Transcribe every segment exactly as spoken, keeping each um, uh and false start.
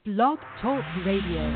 Blog Talk Radio.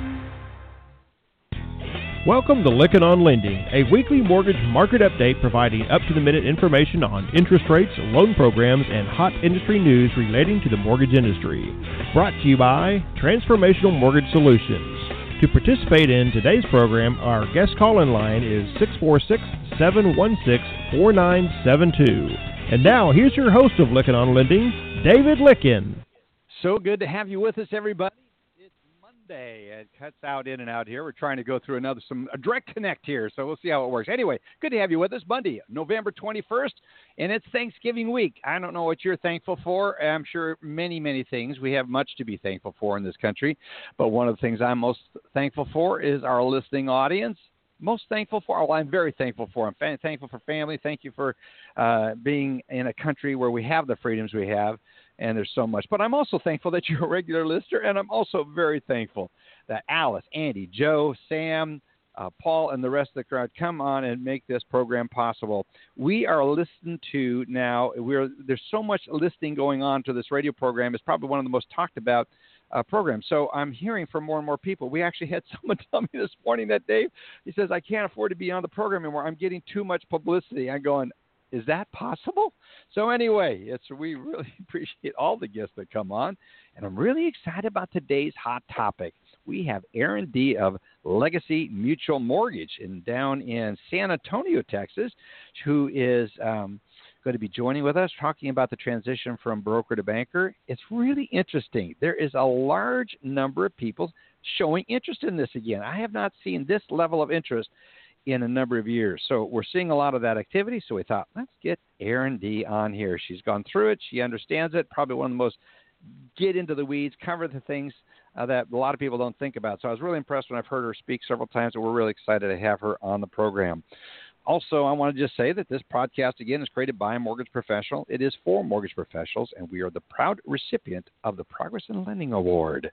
Welcome to Lykken on Lending, a weekly mortgage market update providing up-to-the-minute information on interest rates, loan programs, and hot industry news relating to the mortgage industry. Brought to you by Transformational Mortgage Solutions. To participate in today's program, our guest call-in line is six four six, seven one six, four nine seven two. And now, here's your host of Lykken on Lending, David Lykken. So good to have you with us, everybody. It's Monday. It cuts out in and out here. We're trying to go through another some a direct connect here, so we'll see how it works. Anyway, good to have you with us. Monday, November twenty-first, and it's Thanksgiving week. I don't know what you're thankful for. I'm sure many, many things. We have much to be thankful for in this country, but one of the things I'm most thankful for is our listening audience. Most thankful for, well, I'm very thankful for. I'm fa- thankful for family. Thank you for uh, being in a country where we have the freedoms we have. And there's so much. But I'm also thankful that you're a regular listener, and I'm also very thankful that Alice, Andy, Joe, Sam, uh, Paul, and the rest of the crowd come on and make this program possible. We are listened to now. We're, there's so much listening going on to this radio program. It's probably one of the most talked about uh, programs. So I'm hearing from more and more people. We actually had someone tell me this morning that, Dave, he says, I can't afford to be on the program anymore. I'm getting too much publicity. I'm going, is that possible? So anyway, it's we really appreciate all the guests that come on, and I'm really excited about today's hot topic. We have Aaron D. of Legacy Mutual Mortgage in down in San Antonio, Texas, who is um, going to be joining with us, talking about the transition from broker to banker. It's really interesting. There is a large number of people showing interest in this again. I have not seen this level of interest in a number of years. So we're seeing a lot of that activity. So we thought, let's get Aaron D. on here. She's gone through it. She understands it. Probably one of the most get into the weeds, cover the things uh, that a lot of people don't think about. So I was really impressed when I've heard her speak several times, and we're really excited to have her on the program. Also, I want to just say that this podcast, again, is created by a mortgage professional. It is for mortgage professionals, and we are the proud recipient of the Progress in Lending Award.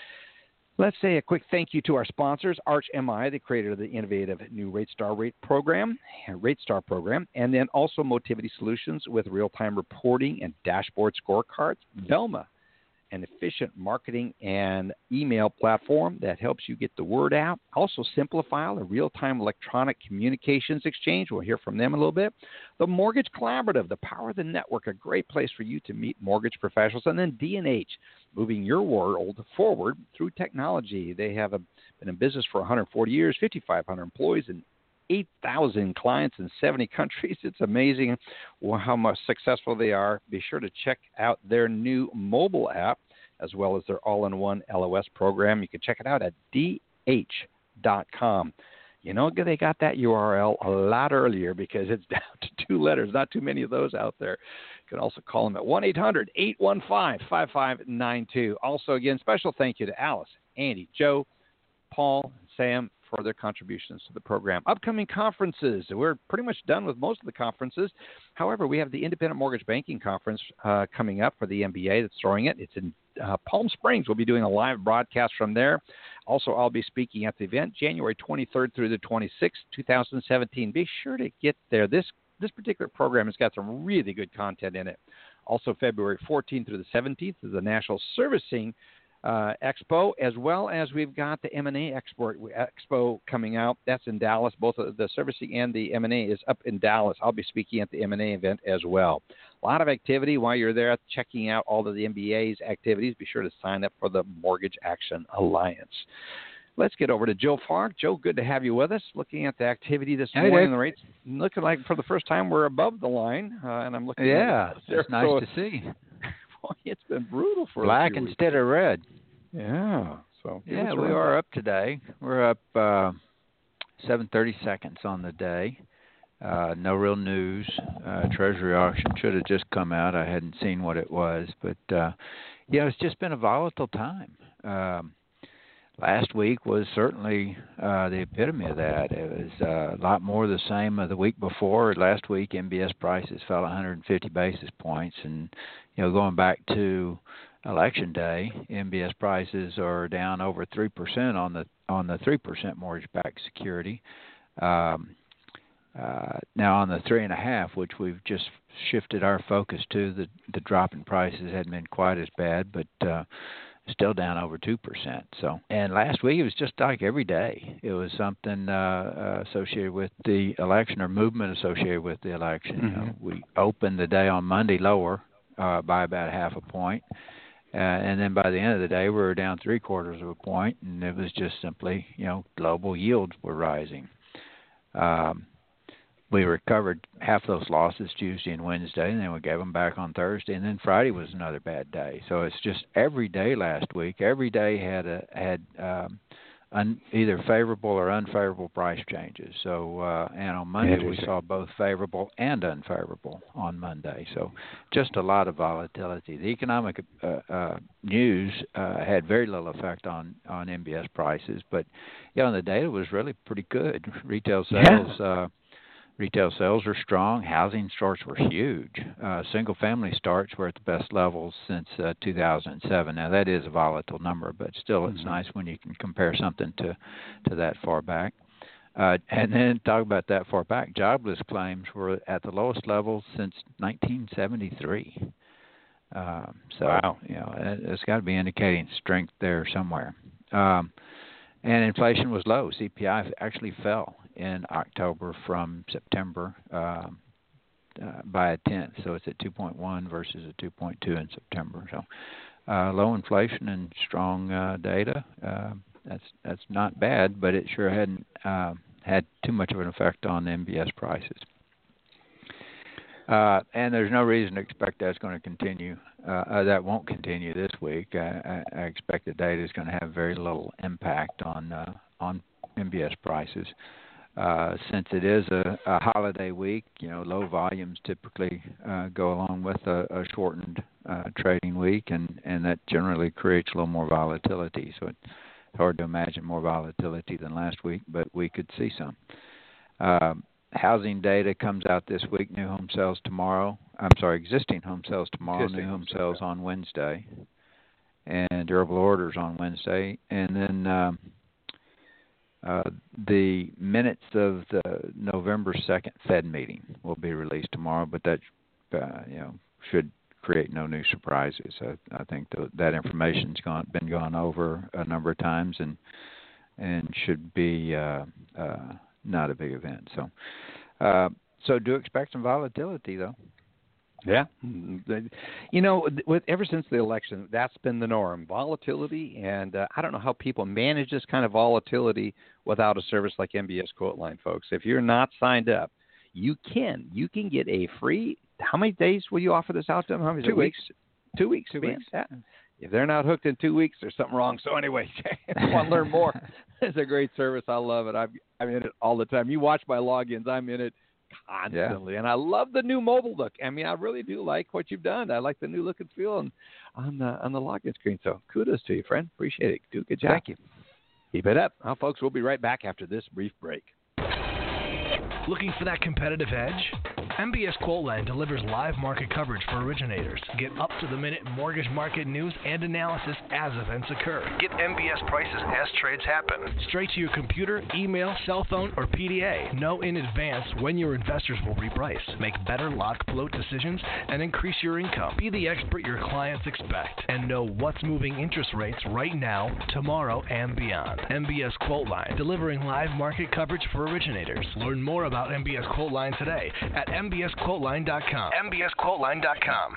Let's say a quick thank you to our sponsors, Arch M I, the creator of the innovative new RateStar rate program, RateStar program, and then also Motivity Solutions with real-time reporting and dashboard scorecards, Velma, an efficient marketing and email platform that helps you get the word out. Also, Simplifile, a real-time electronic communications exchange. We'll hear from them a little bit. The Mortgage Collaborative, the power of the network, a great place for you to meet mortgage professionals. And then D and H, moving your world forward through technology. They have a, been in business for one hundred forty years, fifty-five hundred employees, and eight thousand clients in seventy countries. It's amazing how much successful they are. Be sure to check out their new mobile app as well as their all-in-one L O S program. You can check it out at d h dot com. You know, they got that U R L a lot earlier because it's down to two letters. Not too many of those out there. You can also call them at one eight hundred, eight one five, five five nine two. Also, again, special thank you to Alice, Andy, Joe, Paul, and Sam for their contributions to the program. Upcoming conferences. We're pretty much done with most of the conferences. However, we have the Independent Mortgage Banking Conference uh, coming up for the M B A that's throwing it. It's in uh, Palm Springs. We'll be doing a live broadcast from there. Also, I'll be speaking at the event January twenty-third through the twenty-sixth, twenty seventeen. Be sure to get there. This this particular program has got some really good content in it. Also, February fourteenth through the seventeenth is the National Servicing Uh, Expo, as well as we've got the M and A Export Expo coming out. That's in Dallas. Both the servicing and the M and A is up in Dallas. I'll be speaking at the M and A event as well. A lot of activity while you're there, checking out all of the M B A's activities. Be sure to sign up for the Mortgage Action Alliance. Let's get over to Joe Falk. Joe, good to have you with us. Looking at the activity this hey, morning, the rates looking like for the first time we're above the line, uh, and I'm looking. Yeah, at it's nice so, to see. Boy, it's been brutal for black a few instead weeks. of red. Yeah. So yeah, we are up today. We're up uh, seven thirty seconds on the day. Uh, no real news. Uh, Treasury auction should have just come out. I hadn't seen what it was, but uh, yeah, it's just been a volatile time. Um, last week was certainly uh, the epitome of that. It was uh, a lot more the same of the week before. Last week, M B S prices fell one hundred fifty basis points, and you know, going back to Election Day, M B S prices are down over three percent on the on the three percent mortgage-backed security. Um, uh, now on the three and a half, which we've just shifted our focus to, the the drop in prices hadn't been quite as bad, but uh, still down over two percent. So, and last week it was just like every day. It was something uh, uh, associated with the election or movement associated with the election. Mm-hmm. You know, we opened the day on Monday lower uh, by about half a point. Uh, and then by the end of the day, we were down three quarters of a point, and it was just simply, you know, global yields were rising. Um, we recovered half those losses Tuesday and Wednesday, and then we gave them back on Thursday, and then Friday was another bad day. So it's just every day last week, every day had a, had um, un, either favorable or unfavorable price changes. So uh, and on Monday we saw both favorable and unfavorable on Monday. So just a lot of volatility. The economic uh, uh, news uh, had very little effect on, on M B S prices, but yeah, the data was really pretty good. Retail sales. Yeah. Uh, Retail sales are strong. Housing starts were huge. Uh, single-family starts were at the best levels since uh, two thousand seven. Now, that is a volatile number, but still it's mm-hmm. nice when you can compare something to, to that far back. Uh, and then talk about that far back, jobless claims were at the lowest levels since nineteen seventy-three. Um, so, wow. you know, it, it's got to be indicating strength there somewhere. Um, and inflation was low. C P I actually fell in October from September um, uh, by a tenth. So it's at two point one versus a two point two in September. So uh, low inflation and strong uh, data. Uh, that's that's not bad, but it sure hadn't uh, had too much of an effect on M B S prices. Uh, and there's no reason to expect that's going to continue. Uh, uh, that won't continue this week. I, I, I expect the data is going to have very little impact on uh, on M B S prices. Uh, since it is a, a holiday week, you know, low volumes typically uh, go along with a, a shortened uh, trading week, and, and that generally creates a little more volatility. So it's hard to imagine more volatility than last week, but we could see some. Uh, housing data comes out this week, new home sales tomorrow. I'm sorry, existing home sales tomorrow, existing new home sales okay. on Wednesday, and durable orders on Wednesday. And then um, Uh, the minutes of the November second Fed meeting will be released tomorrow, but that uh, you know should create no new surprises. I, I think the, that information's gone been gone over a number of times and and should be uh, uh, not a big event. So uh, so do expect some volatility though. Yeah, you know, with ever since the election, that's been the norm: volatility, and uh, I don't know how people manage this kind of volatility without a service like M B S Quote Line, folks. If you're not signed up, you can you can get a free. How many days will you offer this out to them? How many two weeks. weeks? Two weeks. Two weeks. Yeah. If they're not hooked in two weeks, there's something wrong. So anyway, if you want to learn more, it's a great service. I love it. I'm I'm in it all the time. You watch my logins. I'm in it constantly, yeah. And I love the new mobile look. I mean, I really do like what you've done. I like the new look and feel on, on the on the login screen. So kudos to you, friend. Appreciate it. Do a good job. Thank you. Keep it up. Well, folks, we'll be right back after this brief break. Looking for that competitive edge? M B S QuoteLine delivers live market coverage for originators. Get up-to-the-minute mortgage market news and analysis as events occur. Get M B S prices as trades happen. Straight to your computer, email, cell phone, or P D A. Know in advance when your investors will reprice. Make better lock float decisions and increase your income. Be the expert your clients expect. And know what's moving interest rates right now, tomorrow, and beyond. M B S QuoteLine, delivering live market coverage for originators. Learn more about M B S QuoteLine today at M B S Quote Line dot com. M B S Quote Line dot com.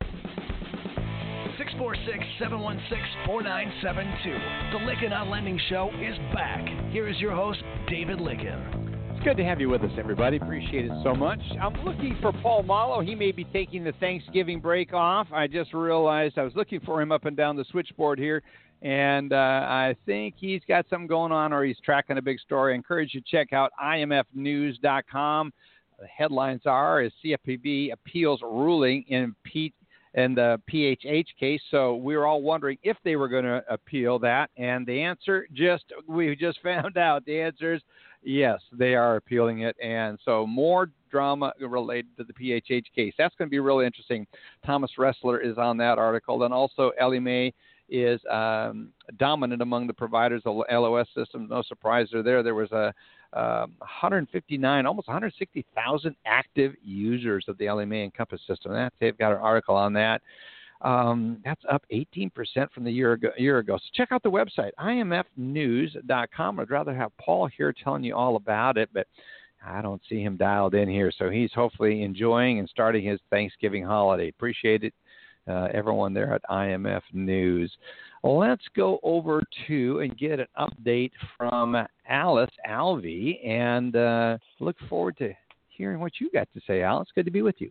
six four six, seven one six, four nine seven two. The Lykken on Lending Show is back. Here is your host, David Lykken. It's good to have you with us, everybody. Appreciate it so much. I'm looking for Paul Mallow. He may be taking the Thanksgiving break off. I just realized I was looking for him up and down the switchboard here, and uh, I think he's got something going on or he's tracking a big story. I encourage you to check out I M F news dot com. The headlines are is C F P B appeals ruling in P in the P H H case. So we were all wondering if they were going to appeal that, and the answer just we just found out. The answer is yes, they are appealing it, and so more drama related to the P H H case. That's going to be really interesting. Thomas Ressler is on that article, and also Ellie Mae is um, dominant among the providers of L O S systems. No surprise they're there. There was a Um, one hundred fifty-nine, almost one hundred sixty thousand active users of the Ellie Mae Encompass system. That they've got an article on that. Um, that's up eighteen percent from the year ago, year ago. So check out the website, I M F news dot com. I'd rather have Paul here telling you all about it, but I don't see him dialed in here. So he's hopefully enjoying and starting his Thanksgiving holiday. Appreciate it, uh, everyone there at I M F News. Let's go over to and get an update from Alice Alvey, and uh, look forward to hearing what you got to say, Alice. Good to be with you.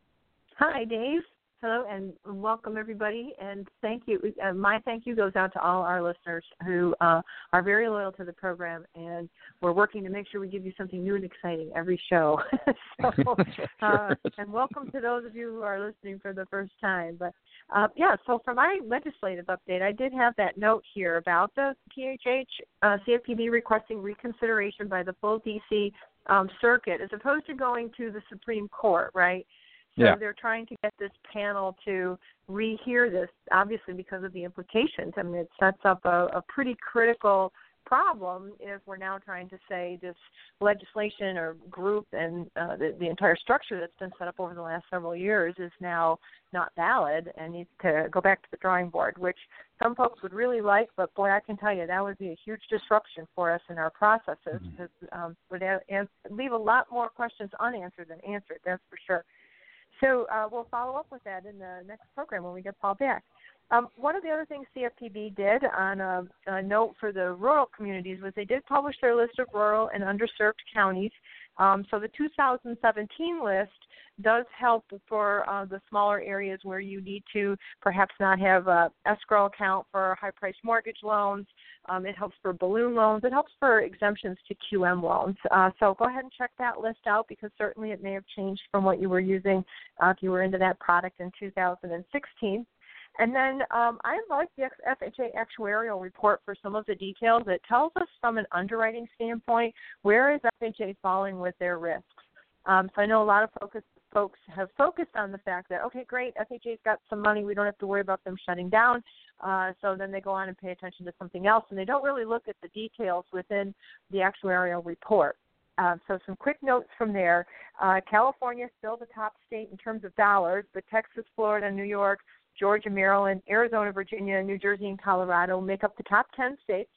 Hi, Dave. Hello, and welcome, everybody. And thank you. Uh, my thank you goes out to all our listeners who uh, are very loyal to the program, and we're working to make sure we give you something new and exciting every show. so, uh, and welcome to those of you who are listening for the first time. But uh, yeah, so for my legislative update, I did have that note here about the P H H uh, C F P B requesting reconsideration by the full D C um, circuit as opposed to going to the Supreme Court, right? So yeah. They're trying to get this panel to rehear this, obviously because of the implications. I mean, it sets up a, a pretty critical problem if we're now trying to say this legislation or group and uh, the, the entire structure that's been set up over the last several years is now not valid and needs to go back to the drawing board, which some folks would really like, but boy, I can tell you that would be a huge disruption for us in our processes mm-hmm. because um, would a- leave a lot more questions unanswered than answered, that's for sure. So uh, we'll follow up with that in the next program when we get Paul back. Um, one of the other things C F P B did on a, a note for the rural communities was they did publish their list of rural and underserved counties. Um, so the two thousand seventeen list does help for uh, the smaller areas where you need to perhaps not have an escrow account for high-priced mortgage loans. Um, it helps for balloon loans. It helps for exemptions to Q M loans. Uh, so go ahead and check that list out because certainly it may have changed from what you were using uh, if you were into that product in two thousand sixteen. And then um, I like the F H A actuarial report for some of the details. It tells us from an underwriting standpoint, where is F H A falling with their risks? Um, so I know a lot of focus, folks have focused on the fact that, okay, great, F H A's got some money. We don't have to worry about them shutting down. Uh, so then they go on and pay attention to something else, and they don't really look at the details within the actuarial report. Uh, so some quick notes from there. Uh, California is still the top state in terms of dollars, but Texas, Florida, New York, Georgia, Maryland, Arizona, Virginia, New Jersey, and Colorado make up the top ten states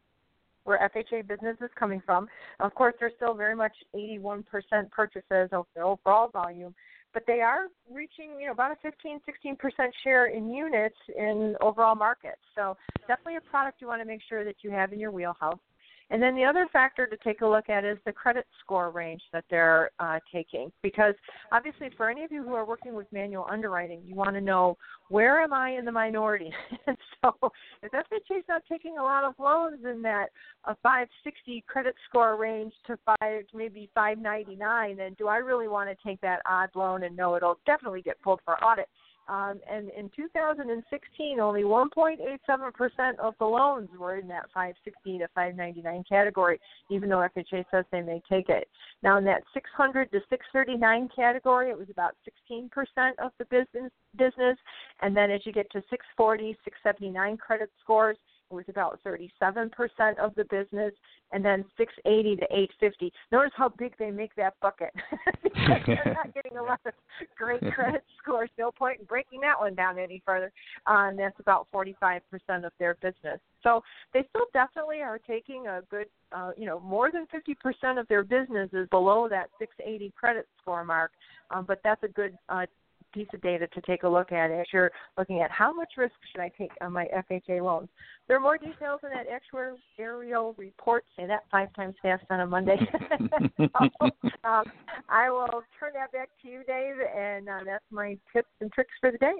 where F H A business is coming from. Of course, they're still very much eighty-one percent purchases of their overall volume, but they are reaching, you know, about a fifteen, sixteen percent share in units in overall markets. So definitely a product you want to make sure that you have in your wheelhouse. And then the other factor to take a look at is the credit score range that they're uh, taking, because obviously for any of you who are working with manual underwriting, you want to know, where am I in the minority? And so if F H A's not taking a lot of loans in that a five sixty credit score range to five, maybe five ninety-nine, then do I really want to take that odd loan and know it'll definitely get pulled for audit? Um, and in two thousand sixteen, only one point eight seven percent of the loans were in that five sixty to five ninety-nine category, even though F H A says they may take it. Now, in that six hundred to six thirty-nine category, it was about sixteen percent of the business, business. And then as you get to six forty, six seventy-nine credit scores, it was about thirty-seven percent of the business, and then six eighty to eight fifty. Notice how big they make that bucket. Because they're not getting a lot of great credit scores. No point in breaking that one down any further. Uh, and that's about forty-five percent of their business. So they still definitely are taking a good, uh, you know, more than fifty percent of their business is below that six eighty credit score mark. Um, but that's a good uh, piece of data to take a look at as you're looking at how much risk should I take on my F H A loans. There are more details in that actuarial report. Say that five times fast on a Monday. so, um, I will turn that back to you, Dave, and uh, that's my tips and tricks for the day.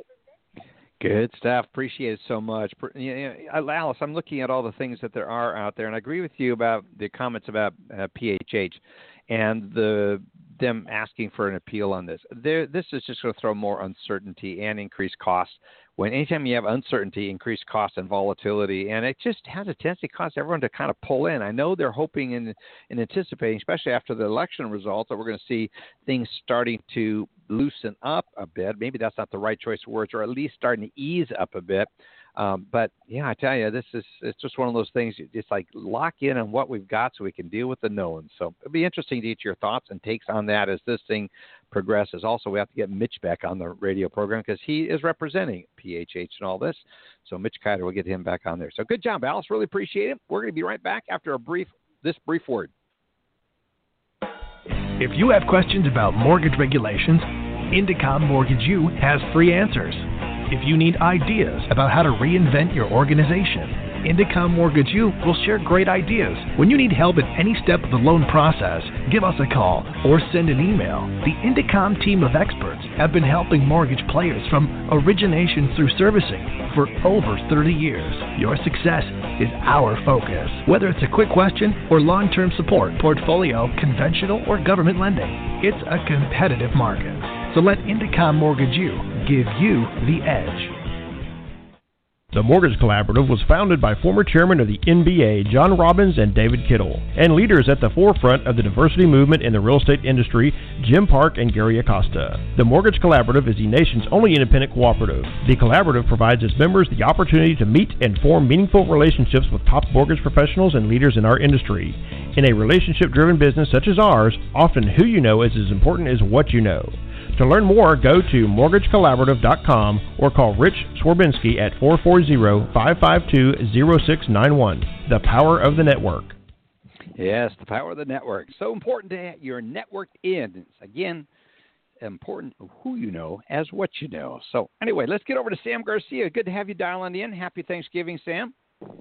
Good stuff. Appreciate it so much. Alice, I'm looking at all the things that there are out there, and I agree with you about the comments about uh, P H H and the them asking for an appeal on this. There, this is just going to throw more uncertainty and increased costs. When anytime you have uncertainty, increased costs and volatility, and it just has a tendency to cause everyone to kind of pull in. I know they're hoping and, and anticipating, especially after the election results, that we're going to see things starting to loosen up a bit. Maybe that's not the right choice of words, or at least starting to ease up a bit. Um, but yeah, I tell you, this is it's just one of those things. It's like lock in on what we've got so we can deal with the knowns. So it'll be interesting to get your thoughts and takes on that as this thing progresses. Also, we have to get Mitch back on the radio program because he is representing P H H and all this. So Mitch Kiter, we'll get him back on there. So good job, Alice. Really appreciate it. We're going to be right back after a brief this brief word. If you have questions about mortgage regulations, Indicom Mortgage U has free answers. If you need ideas about how to reinvent your organization, Indicom Mortgage U will share great ideas. When you need help at any step of the loan process, give us a call or send an email. The Indicom team of experts have been helping mortgage players from origination through servicing for over thirty years. Your success is our focus. Whether it's a quick question or long-term support, portfolio, conventional, or government lending, it's a competitive market. So let Indicom Mortgage U give you the edge. The Mortgage Collaborative was founded by former chairman of the N B A, John Robbins and David Kittle, and leaders at the forefront of the diversity movement in the real estate industry, Jim Park and Gary Acosta. The Mortgage Collaborative is the nation's only independent cooperative. The collaborative provides its members the opportunity to meet and form meaningful relationships with top mortgage professionals and leaders in our industry. In a relationship-driven business such as ours, often who you know is as important as what you know. To learn more, go to mortgage collaborative dot com or call Rich Swerbinsky at four four zero, five five two, zero six nine one. The power of the network. Yes, the power of the network. So important to you're networked in. It's, again, important who you know as what you know. So anyway, let's get over to Sam Garcia. Good to have you dialing in. Happy Thanksgiving, Sam.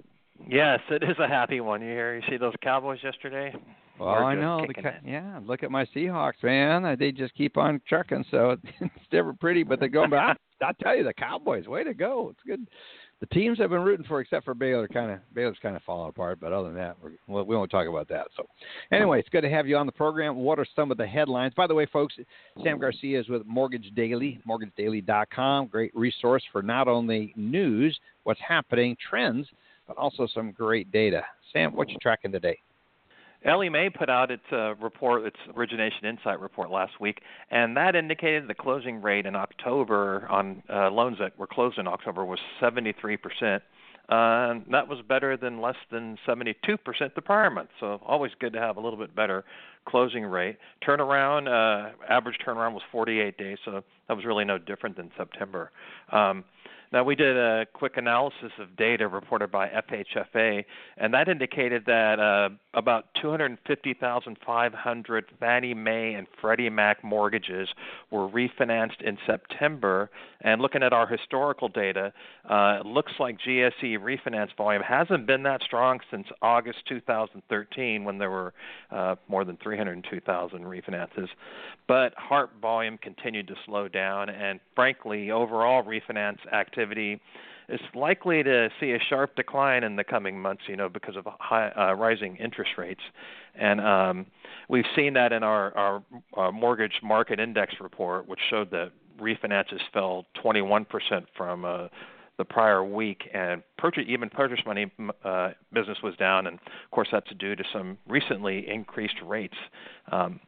Yes, it is a happy one. You hear? You see those Cowboys yesterday? Well, I know. The, yeah, look at my Seahawks, man. They just keep on trucking, so it's never pretty, but they're going back. I'll tell you, the Cowboys, way to go. It's good. The teams I've been rooting for, except for Baylor, kind of Baylor's kind of falling apart. But other than that, we're, well, we won't talk about that. So, anyway, it's good to have you on the program. What are some of the headlines? By the way, folks, Sam Garcia is with Mortgage Daily, mortgage daily dot com. Great resource for not only news, what's happening, trends, but also some great data. Sam, what you tracking today? Ellie Mae put out its uh, report, its Origination Insight report last week, and that indicated the closing rate in October on uh, loans that were closed in October was seventy-three percent. Uh, and that was better than less than seventy-two percent the prior month. So always good to have a little bit better closing rate. Turnaround, uh, average turnaround was forty-eight days, so that was really no different than September. Um, Now, we did a quick analysis of data reported by F H F A, and that indicated that uh, about two hundred fifty thousand five hundred Fannie Mae and Freddie Mac mortgages were refinanced in September. And looking at our historical data, uh, it looks like G S E refinance volume hasn't been that strong since August two thousand thirteen, when there were uh, more than three hundred two thousand refinances. But H A R P volume continued to slow down, and frankly, overall refinance activity activity is likely to see a sharp decline in the coming months, you know, because of high, uh, rising interest rates. And um, we've seen that in our, our, our mortgage market index report, which showed that refinances fell twenty-one percent from uh, the prior week, and purchase, even purchase money uh, business was down, and of course that's due to some recently increased rates. Um,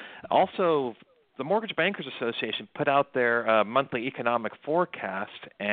also, the Mortgage Bankers Association put out their uh, monthly economic forecast,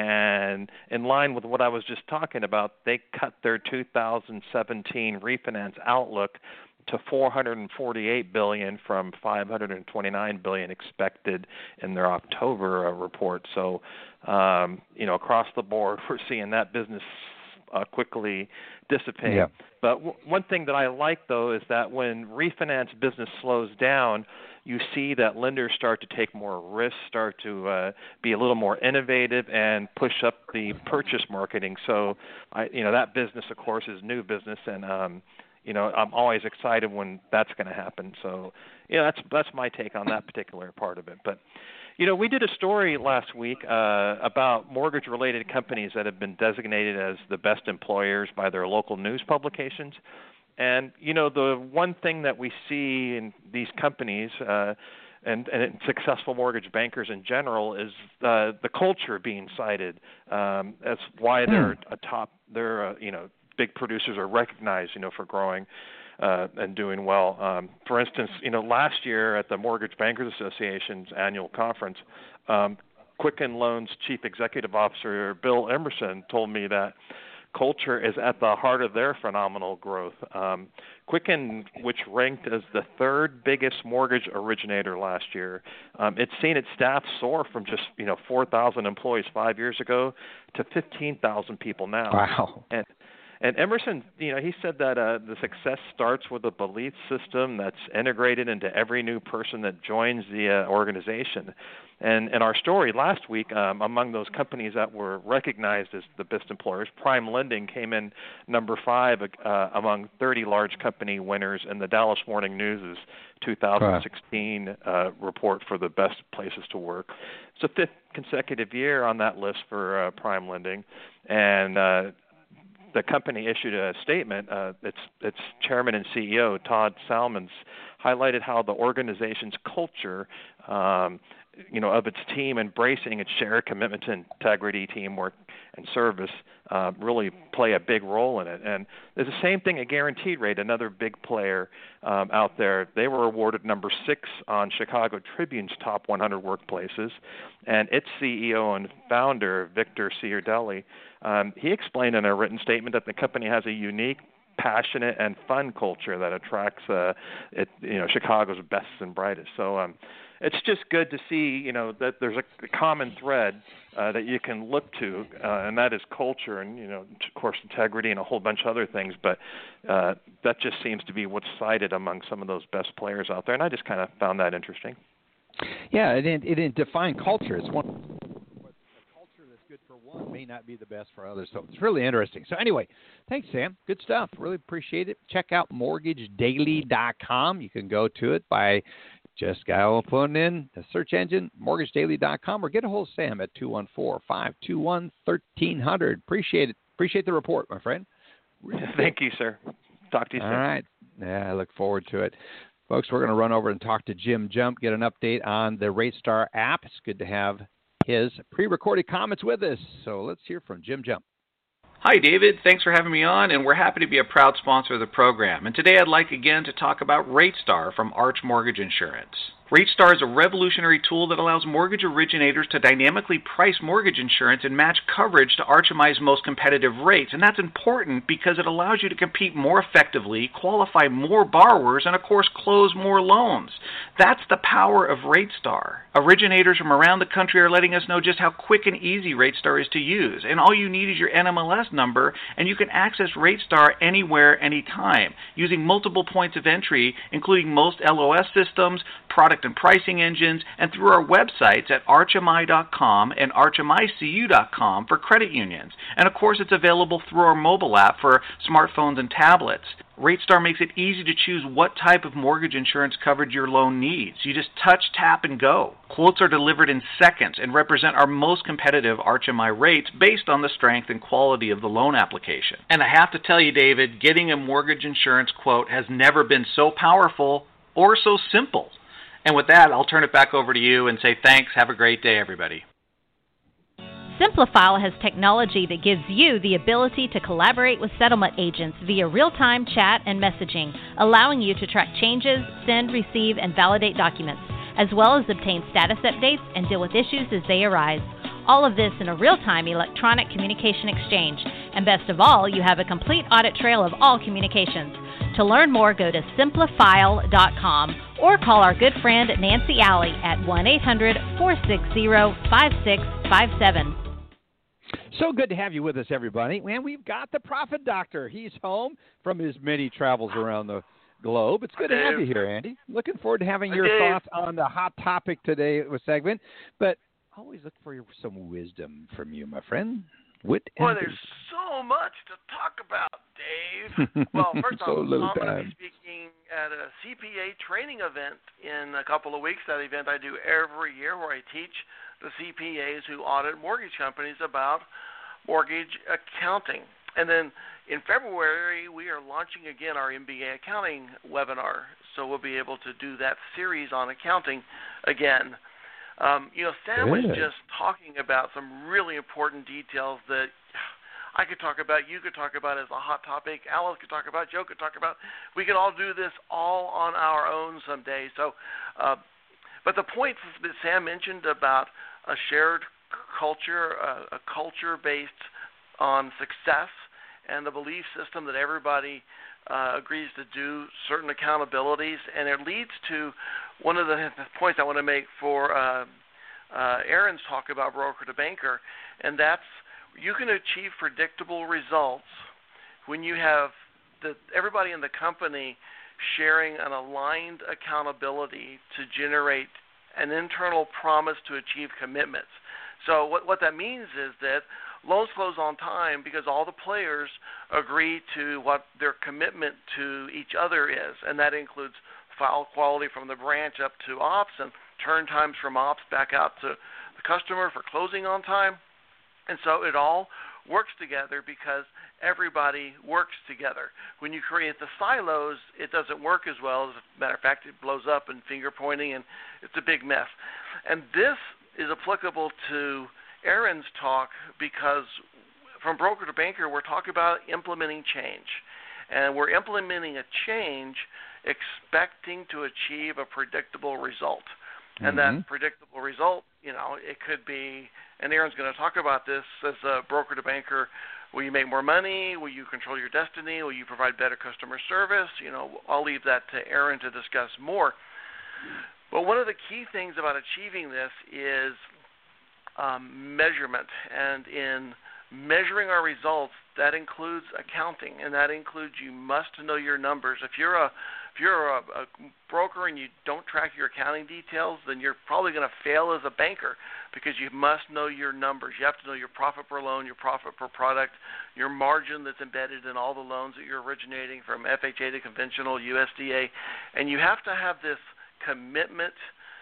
and in line with what I was just talking about, they cut their two thousand seventeen refinance outlook to four hundred forty-eight billion dollars from five hundred twenty-nine billion dollars expected in their October uh, report. So, um, you know, across the board, we're seeing that business uh, quickly dissipate. Yeah. But w- one thing that I like, though, is that when refinance business slows down, you see that lenders start to take more risks, start to uh, be a little more innovative, and push up the purchase marketing. So, I, you know, that business, of course, is new business, and um, you know, I'm always excited when that's going to happen. So, you know, that's that's my take on that particular part of it. But, you know, we did a story last week uh, about mortgage-related companies that have been designated as the best employers by their local news publications. And, you know, the one thing that we see in these companies uh, and, and successful mortgage bankers in general is uh, the culture being cited. Um, that's why they're a top, they're, uh, you know, big producers are recognized, you know, for growing uh, and doing well. Um, for instance, you know, last year at the Mortgage Bankers Association's annual conference, um, Quicken Loans Chief Executive Officer Bill Emerson told me that culture is at the heart of their phenomenal growth. Um, Quicken, which ranked as the third biggest mortgage originator last year, um, it's seen its staff soar from just you know four thousand employees five years ago to fifteen thousand people now. Wow. And And Emerson, you know, he said that uh, the success starts with a belief system that's integrated into every new person that joins the uh, organization. And in our story last week, um, among those companies that were recognized as the best employers, Prime Lending came in number five uh, among thirty large company winners in the Dallas Morning News' two thousand sixteen uh, report for the best places to work. It's the fifth consecutive year on that list for uh, Prime Lending, and uh, the company issued a statement. Uh, its its chairman and C E O, Todd Salmons, highlighted how the organization's culture, um, you know, of its team embracing its shared commitment to integrity, teamwork, and service, uh, really play a big role in it. And there's the same thing at Guaranteed Rate, another big player um, out there. They were awarded number six on Chicago Tribune's top one hundred workplaces, and its C E O and founder, Victor Ciardelli, um, he explained in a written statement that the company has a unique, passionate, and fun culture that attracts, uh, it, you know, Chicago's best and brightest. So um, it's just good to see, you know, that there's a common thread uh, that you can look to, uh, and that is culture and, you know, of course, integrity and a whole bunch of other things. But uh, that just seems to be what's cited among some of those best players out there, and I just kind of found that interesting. Yeah, it didn't, it didn't define culture. It's one a culture that's good for one may not be the best for others. So it's really interesting. So anyway, thanks, Sam. Good stuff. Really appreciate it. Check out mortgage daily dot com. You can go to it by just go putting in the search engine, mortgage daily dot com, or get a hold of Sam at two one four, five two one, one three zero zero. Appreciate it. Appreciate the report, my friend. Really Thank you, sir. Talk to you All soon. All right. Yeah, I look forward to it. Folks, we're going to run over and talk to Jim Jump, get an update on the RateStar app. It's good to have his pre-recorded comments with us. So let's hear from Jim Jump. Hi, David. Thanks for having me on, and we're happy to be a proud sponsor of the program. And today I'd like again to talk about RateStar from Arch Mortgage Insurance. RateStar is a revolutionary tool that allows mortgage originators to dynamically price mortgage insurance and match coverage to Arch M I's most competitive rates. And that's important because it allows you to compete more effectively, qualify more borrowers, and of course close more loans. That's the power of RateStar. Originators from around the country are letting us know just how quick and easy RateStar is to use. And all you need is your N M L S number, and you can access RateStar anywhere, anytime, using multiple points of entry, including most L O S systems, product and pricing engines, and through our websites at arch m i dot com and arch m i c u dot com for credit unions. And of course, it's available through our mobile app for smartphones and tablets. RateStar makes it easy to choose what type of mortgage insurance coverage your loan needs. You just touch, tap, and go. Quotes are delivered in seconds and represent our most competitive Arch M I rates based on the strength and quality of the loan application. And I have to tell you, David, getting a mortgage insurance quote has never been so powerful or so simple. And with that, I'll turn it back over to you and say thanks. Have a great day, everybody. Simplifile has technology that gives you the ability to collaborate with settlement agents via real-time chat and messaging, allowing you to track changes, send, receive, and validate documents, as well as obtain status updates and deal with issues as they arise. All of this in a real-time electronic communication exchange. And best of all, you have a complete audit trail of all communications. To learn more, go to simplifile dot com or call our good friend Nancy Alley at one eight hundred, four six zero, five six five seven. So good to have you with us, everybody. And we've got the Profit Doctor. He's home from his many travels around the globe. It's good to have you here, Andy. Looking forward to having your thoughts on the hot topic today with segment. But always look for some wisdom from you, my friend. Wit Boy, there's so much to talk about, Dave. Well, first so off, I'm time. going to be speaking at a C P A training event in a couple of weeks. That event I do every year where I teach the C P As who audit mortgage companies about mortgage accounting. And then in February, we are launching again our M B A accounting webinar. So we'll be able to do that series on accounting again. Um, you know, Sam was just talking about some really important details that I could talk about, you could talk about as a hot topic, Alice could talk about, Joe could talk about. We could all do this all on our own someday. So, uh, but the point that Sam mentioned about a shared culture, a, a culture based on success, and the belief system that everybody uh, agrees to do certain accountabilities, and it leads to one of the points I want to make for uh, uh, Aaron's talk about broker to banker, and that's you can achieve predictable results when you have the, everybody in the company sharing an aligned accountability to generate an internal promise to achieve commitments. So what, what that means is that loans close on time because all the players agree to what their commitment to each other is, and that includes file quality from the branch up to ops and turn times from ops back out to the customer for closing on time. And so it all works together because everybody works together. When you create the silos, it doesn't work as well. As a matter of fact, it blows up and finger pointing, and it's a big mess. And this is applicable to Aaron's talk because from broker to banker, we're talking about implementing change. And we're implementing a change expecting to achieve a predictable result. Mm-hmm. And that predictable result, you know, it could be, and Aaron's going to talk about this as a broker to banker, will you make more money? Will you control your destiny? Will you provide better customer service? You know, I'll leave that to Aaron to discuss more. But one of the key things about achieving this is um, measurement. And in measuring our results, that includes accounting, and that includes you must know your numbers. If you're a if you're a, a broker and you don't track your accounting details, then you're probably going to fail as a banker because you must know your numbers. You have to know your profit per loan, your profit per product, your margin that's embedded in all the loans that you're originating from F H A to conventional, U S D A, and you have to have this commitment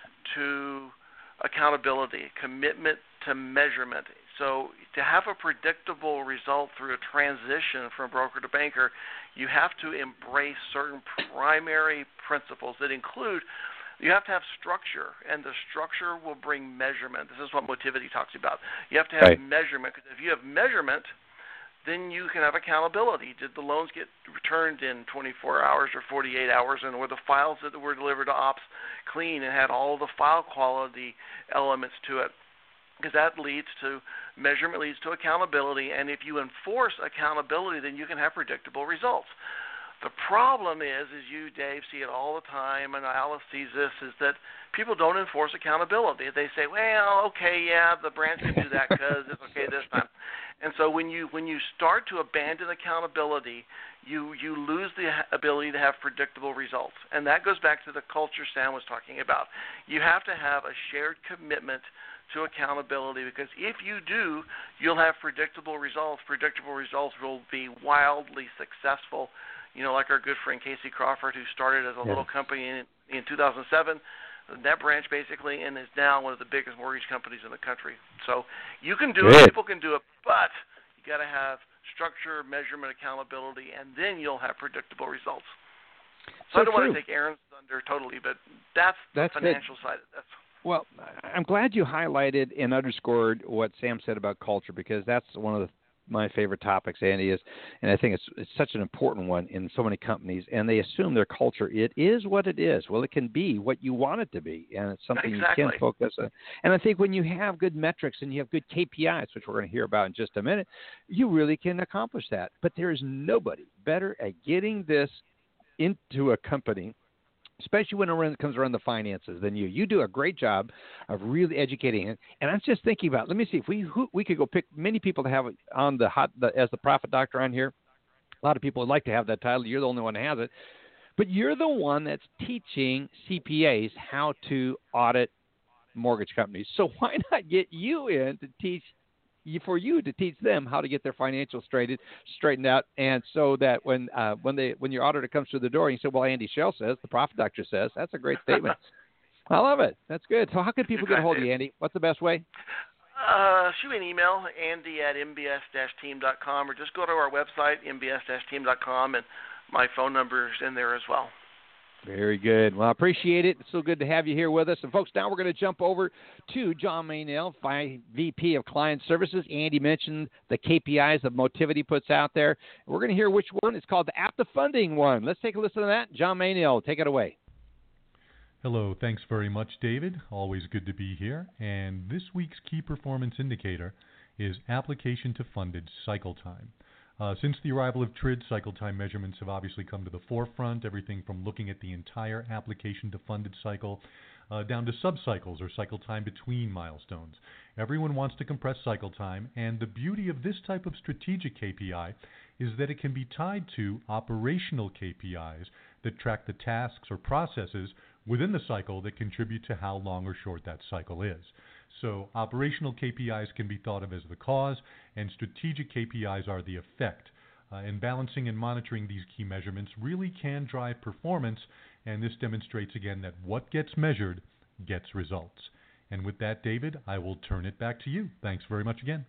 to accountability, commitment to measurement. So to have a predictable result through a transition from broker to banker, you have to embrace certain primary principles that include you have to have structure, and the structure will bring measurement. This is what Motivity talks about. You have to have right. measurement, because if you have measurement, then you can have accountability. Did the loans get returned in twenty-four hours or forty-eight hours, and were the files that were delivered to ops clean and had all the file quality elements to it? Because that leads to measurement, leads to accountability, and if you enforce accountability, then you can have predictable results. The problem is, as you, Dave, see it all the time, and Alice sees this, is that people don't enforce accountability. They say, well, okay, yeah, the branch can do that because it's okay this time. And so when you when you start to abandon accountability, you, you lose the ability to have predictable results. And that goes back to the culture Sam was talking about. You have to have a shared commitment to accountability, because if you do, you'll have predictable results. Predictable results will be wildly successful. You know, like our good friend Casey Crawford, who started as a yeah. little company in, in two thousand seven, that branch basically, and is now one of the biggest mortgage companies in the country. So you can do Good. it, people can do it, but you got to have structure, measurement, accountability, and then you'll have predictable results. So, so I don't true. want to take Aaron's thunder totally, but that's, that's the financial it. side of this. Well, I'm glad you highlighted and underscored what Sam said about culture, because that's one of the, my favorite topics, Andy, is, and I think it's it's such an important one in so many companies, and they assume their culture, it is what it is. Well, it can be what you want it to be, and it's something exactly. you can focus on. And I think when you have good metrics and you have good K P Is, which we're going to hear about in just a minute, you really can accomplish that. But there is nobody better at getting this into a company, especially when it comes around the finances, than you. You do a great job of really educating it. And I was just thinking about, let me see, if we who, we could go pick many people to have on the hot the, as the profit doctor on here. A lot of people would like to have that title. You're the only one that has it. But you're the one that's teaching C P As how to audit mortgage companies. So why not get you in to teach for you to teach them how to get their financials straightened, straightened out, and so that when uh, when they when your auditor comes through the door, and you say, "Well, Andy Schell says, the profit doctor says," that's a great statement. I love it. That's good. So, how can people get a hold of you, Andy? What's the best way? Uh, shoot me an email, Andy at m b s dash team dot com, or just go to our website, m b s dash team dot com, and my phone number is in there as well. Very good. Well, I appreciate it. It's so good to have you here with us. And, folks, now we're going to jump over to John Maynell, V P of Client Services. Andy mentioned the K P Is that Motivity puts out there. We're going to hear which one. It's called the App to Funding one. Let's take a listen to that. John Maynell, take it away. Hello, thanks very much, David. Always good to be here. And this week's key performance indicator is application to funded cycle time. Uh, since the arrival of T R I D, cycle time measurements have obviously come to the forefront, everything from looking at the entire application to funded cycle uh, down to subcycles or cycle time between milestones. Everyone wants to compress cycle time, and the beauty of this type of strategic K P I is that it can be tied to operational K P Is that track the tasks or processes within the cycle that contribute to how long or short that cycle is. So operational K P Is can be thought of as the cause, and strategic K P Is are the effect. Uh, and balancing and monitoring these key measurements really can drive performance, and this demonstrates again that what gets measured gets results. And with that, David, I will turn it back to you. Thanks very much again.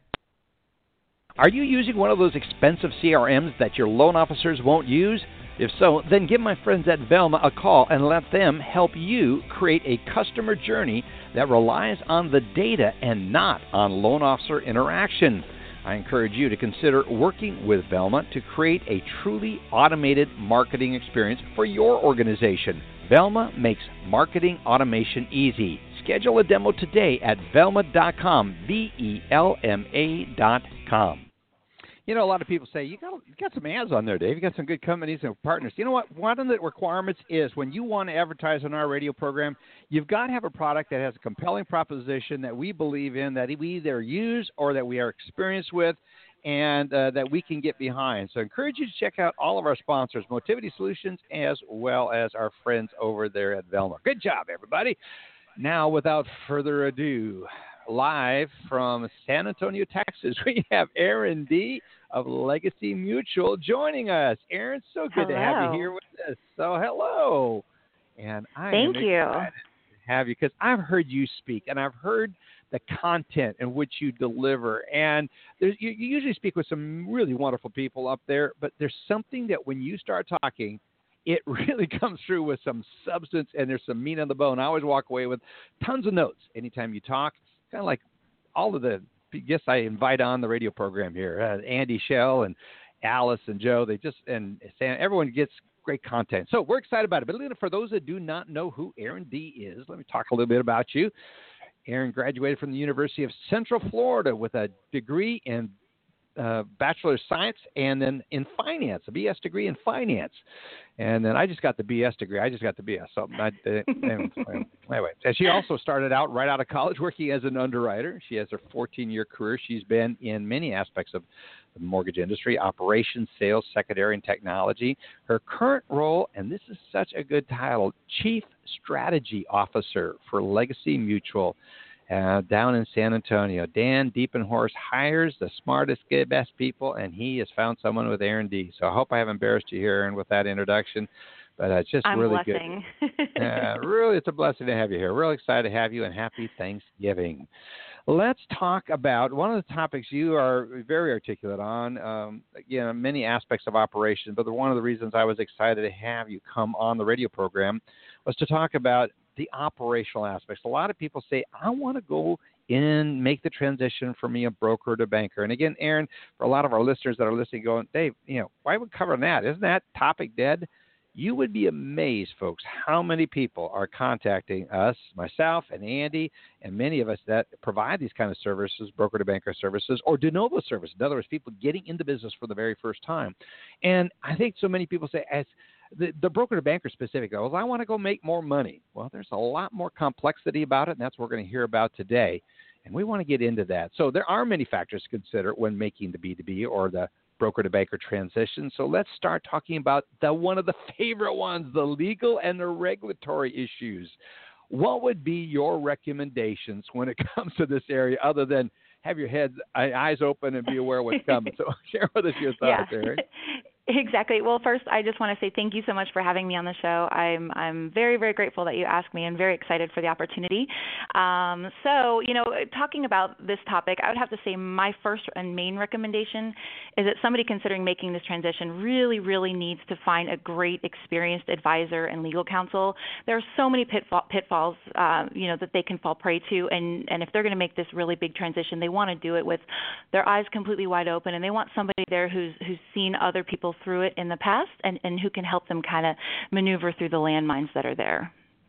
Are you using one of those expensive C R Ms that your loan officers won't use? If so, then give my friends at Velma a call and let them help you create a customer journey that relies on the data and not on loan officer interaction. I encourage you to consider working with Velma to create a truly automated marketing experience for your organization. Velma makes marketing automation easy. Schedule a demo today at velma dot com, V E L M A dot com. You know, a lot of people say, you got you got some ads on there, Dave. You got some good companies and partners. You know what? One of the requirements is when you want to advertise on our radio program, you've got to have a product that has a compelling proposition that we believe in, that we either use or that we are experienced with, and uh, that we can get behind. So I encourage you to check out all of our sponsors, Motivity Solutions, as well as our friends over there at Velma. Good job, everybody. Now, without further ado, live from San Antonio, Texas, we have Aaron D. of Legacy Mutual joining us. Aaron, so good hello. to have you here with us. So hello. And I Thank am you. excited to have you because I've heard you speak, and I've heard the content in which you deliver. And there's, you, you usually speak with some really wonderful people up there, but there's something that when you start talking, it really comes through with some substance, and there's some meat on the bone. I always walk away with tons of notes anytime you talk. Kind of like all of the guests I invite on the radio program here, uh, Andy Schell and Alice and Joe, they just, and Sam, everyone gets great content. So we're excited about it. But for those that do not know who Aaron D. is, let me talk a little bit about you. Aaron graduated from the University of Central Florida with a degree in uh, Bachelor of Science and then in finance, a B S degree in finance. And then I just got the B S degree. I just got the B S. So I, uh, anyway, and she also started out right out of college working as an underwriter. She has her fourteen-year career. She's been in many aspects of the mortgage industry, operations, sales, secondary, and technology. Her current role, and this is such a good title, Chief Strategy Officer for Legacy Mutual. Uh, down in San Antonio. Dan Diepenhorst hires the smartest, best people, and he has found someone with Aaron D. So I hope I haven't embarrassed you here, Aaron, with that introduction. But uh, it's just I'm really blessing. good. uh, really, it's a blessing to have you here. Really excited to have you, and happy Thanksgiving. Let's talk about one of the topics you are very articulate on, um, you know, many aspects of operation, but the, one of the reasons I was excited to have you come on the radio program was to talk about the operational aspects. A lot of people say, I want to go in, make the transition from me a broker to banker. And again, Aaron, for a lot of our listeners that are listening going, Dave, you know, why would we cover that? Isn't that topic dead? You would be amazed, folks, how many people are contacting us, myself and Andy, and many of us that provide these kind of services, broker to banker services, or de novo service. In other words, people getting into business for the very first time. And I think so many people say, as the, the broker to banker specific, goes, I want to go make more money. Well, there's a lot more complexity about it, and that's what we're going to hear about today. And we want to get into that. So there are many factors to consider when making the B two B or the broker to banker transition. So let's start talking about the one of the favorite ones, the legal and the regulatory issues. What would be your recommendations when it comes to this area, other than have your head eyes open and be aware of what's coming? So share with us your thoughts, yeah. Aaron. Exactly. Well, first, I just want to say thank you so much for having me on the show. I'm I'm very, very grateful that you asked me and very excited for the opportunity. Um, so, you know, talking about this topic, I would have to say my first and main recommendation is that somebody considering making this transition really, really needs to find a great, experienced advisor and legal counsel. There are so many pitfall, pitfalls, uh, you know, that they can fall prey to, and, and if they're going to make this really big transition, they want to do it with their eyes completely wide open, and they want somebody there who's who's seen other people through it in the past and, and who can help them kind of maneuver through the landmines that are there.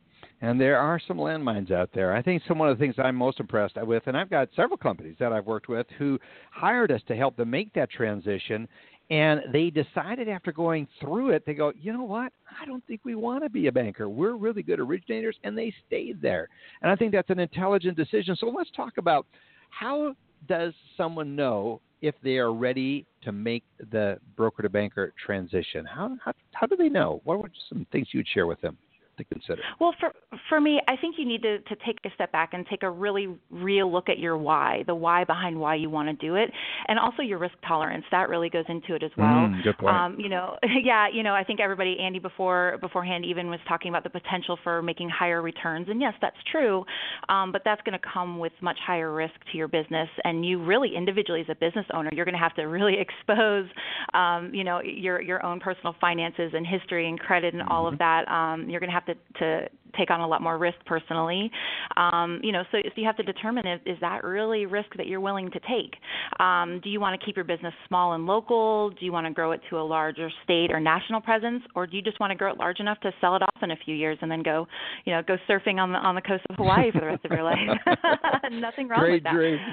And there are some landmines out there. I think some one of the things I'm most impressed with, and I've got several companies that I've worked with who hired us to help them make that transition, and they decided after going through it, they go, you know what, I don't think we want to be a banker. We're really good originators, and they stayed there. And I think that's an intelligent decision. So let's talk about how does someone know if they are ready to make the broker-to-banker transition? How, how, how do they know? What are some things you'd share with them to consider? Well, for for me, I think you need to, to take a step back and take a really real look at your why, the why behind why you want to do it, and also your risk tolerance. That really goes into it as well. Mm, good point. Um, you know, yeah, you know, I think everybody, Andy, before beforehand even was talking about the potential for making higher returns, and yes, that's true, um, but that's going to come with much higher risk to your business, and you really individually as a business owner, you're going to have to really expose, um, you know, your your own personal finances and history and credit and mm-hmm. all of that. Um, you're going to have to, to take on a lot more risk personally. Um, you know, so, so you have to determine is, is that really risk that you're willing to take? Um, do you want to keep your business small and local? Do you want to grow it to a larger state or national presence, or do you just want to grow it large enough to sell it off in a few years and then go, you know, go surfing on the on the coast of Hawaii for the rest of your life? Nothing wrong Great with that. dream.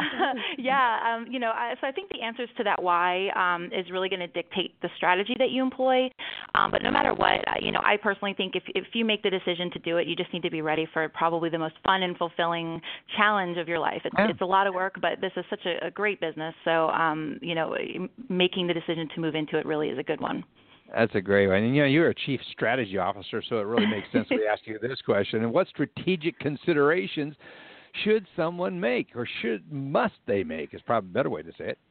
yeah, um, you know, I, so I think the answers to that why um, is really going to dictate the strategy that you employ. Um, but no matter what, uh, you know, I personally think if if you make the decision to do it, you just need to be ready for probably the most fun and fulfilling challenge of your life. It's, yeah. it's a lot of work, but this is such a, a great business. So, um, you know, making the decision to move into it really is a good one. That's a great one. And, you know, you're a chief strategy officer, so it really makes sense we ask you this question. And what strategic considerations should someone make, or should must they make is probably a better way to say it?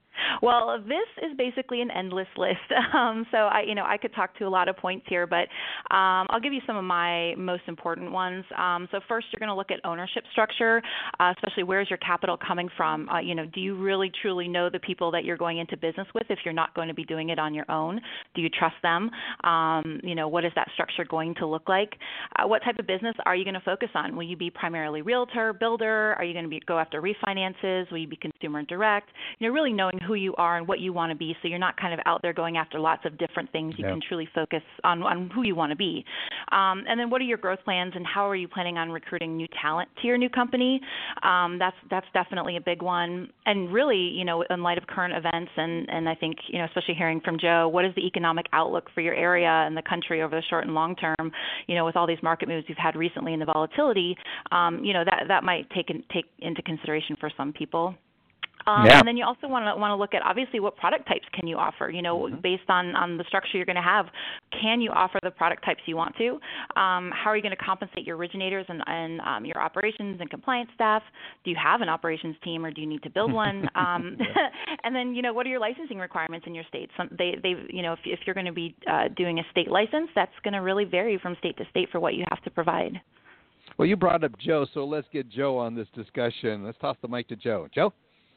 Well, this is basically an endless list. Um, so I, you know, I could talk to a lot of points here, but um, I'll give you some of my most important ones. Um, so first, you're going to look at ownership structure, uh, especially where's your capital coming from. Uh, you know, do you really truly know the people that you're going into business with if you're not going to be doing it on your own? Do you trust them? Um, you know, what is that structure going to look like? Uh, what type of business are you going to focus on? Will you be primarily realtor, builder? Are you going to be go after refinances? Will you be consumer direct? You know, really knowing who you are and what you want to be, so you're not kind of out there going after lots of different things. You yeah. can truly focus on, on who you want to be. Um, and then what are your growth plans, and how are you planning on recruiting new talent to your new company? Um, that's that's definitely a big one. And really, you know, in light of current events, and, and I think, you know, especially hearing from Joe, what is the economic outlook for your area and the country over the short and long term? You know, with all these market moves we've had recently and the volatility, um, you know, that that might take in, take into consideration for some people. Um, yeah. And then you also want to want to look at, obviously, what product types can you offer? You know, mm-hmm. based on, on the structure you're going to have, can you offer the product types you want to? Um, how are you going to compensate your originators and, and um, your operations and compliance staff? Do you have an operations team, or do you need to build one? um, and then, you know, what are your licensing requirements in your state? Some, they, they, you know, if, if you're going to be uh, doing a state license, that's going to really vary from state to state for what you have to provide. Well, you brought up Joe, so let's get Joe on this discussion. Let's toss the mic to Joe. Joe?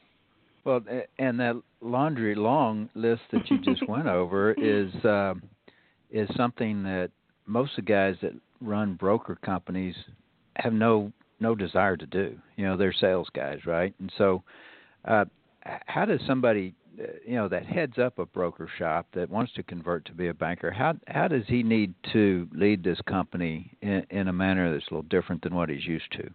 Well, and that laundry long list that you just went over is uh, is something that most of the guys that run broker companies have no no desire to do. You know, they're sales guys, right? And so, uh, how does somebody, you know, that heads up a broker shop that wants to convert to be a banker, how how does he need to lead this company in, in a manner that's a little different than what he's used to?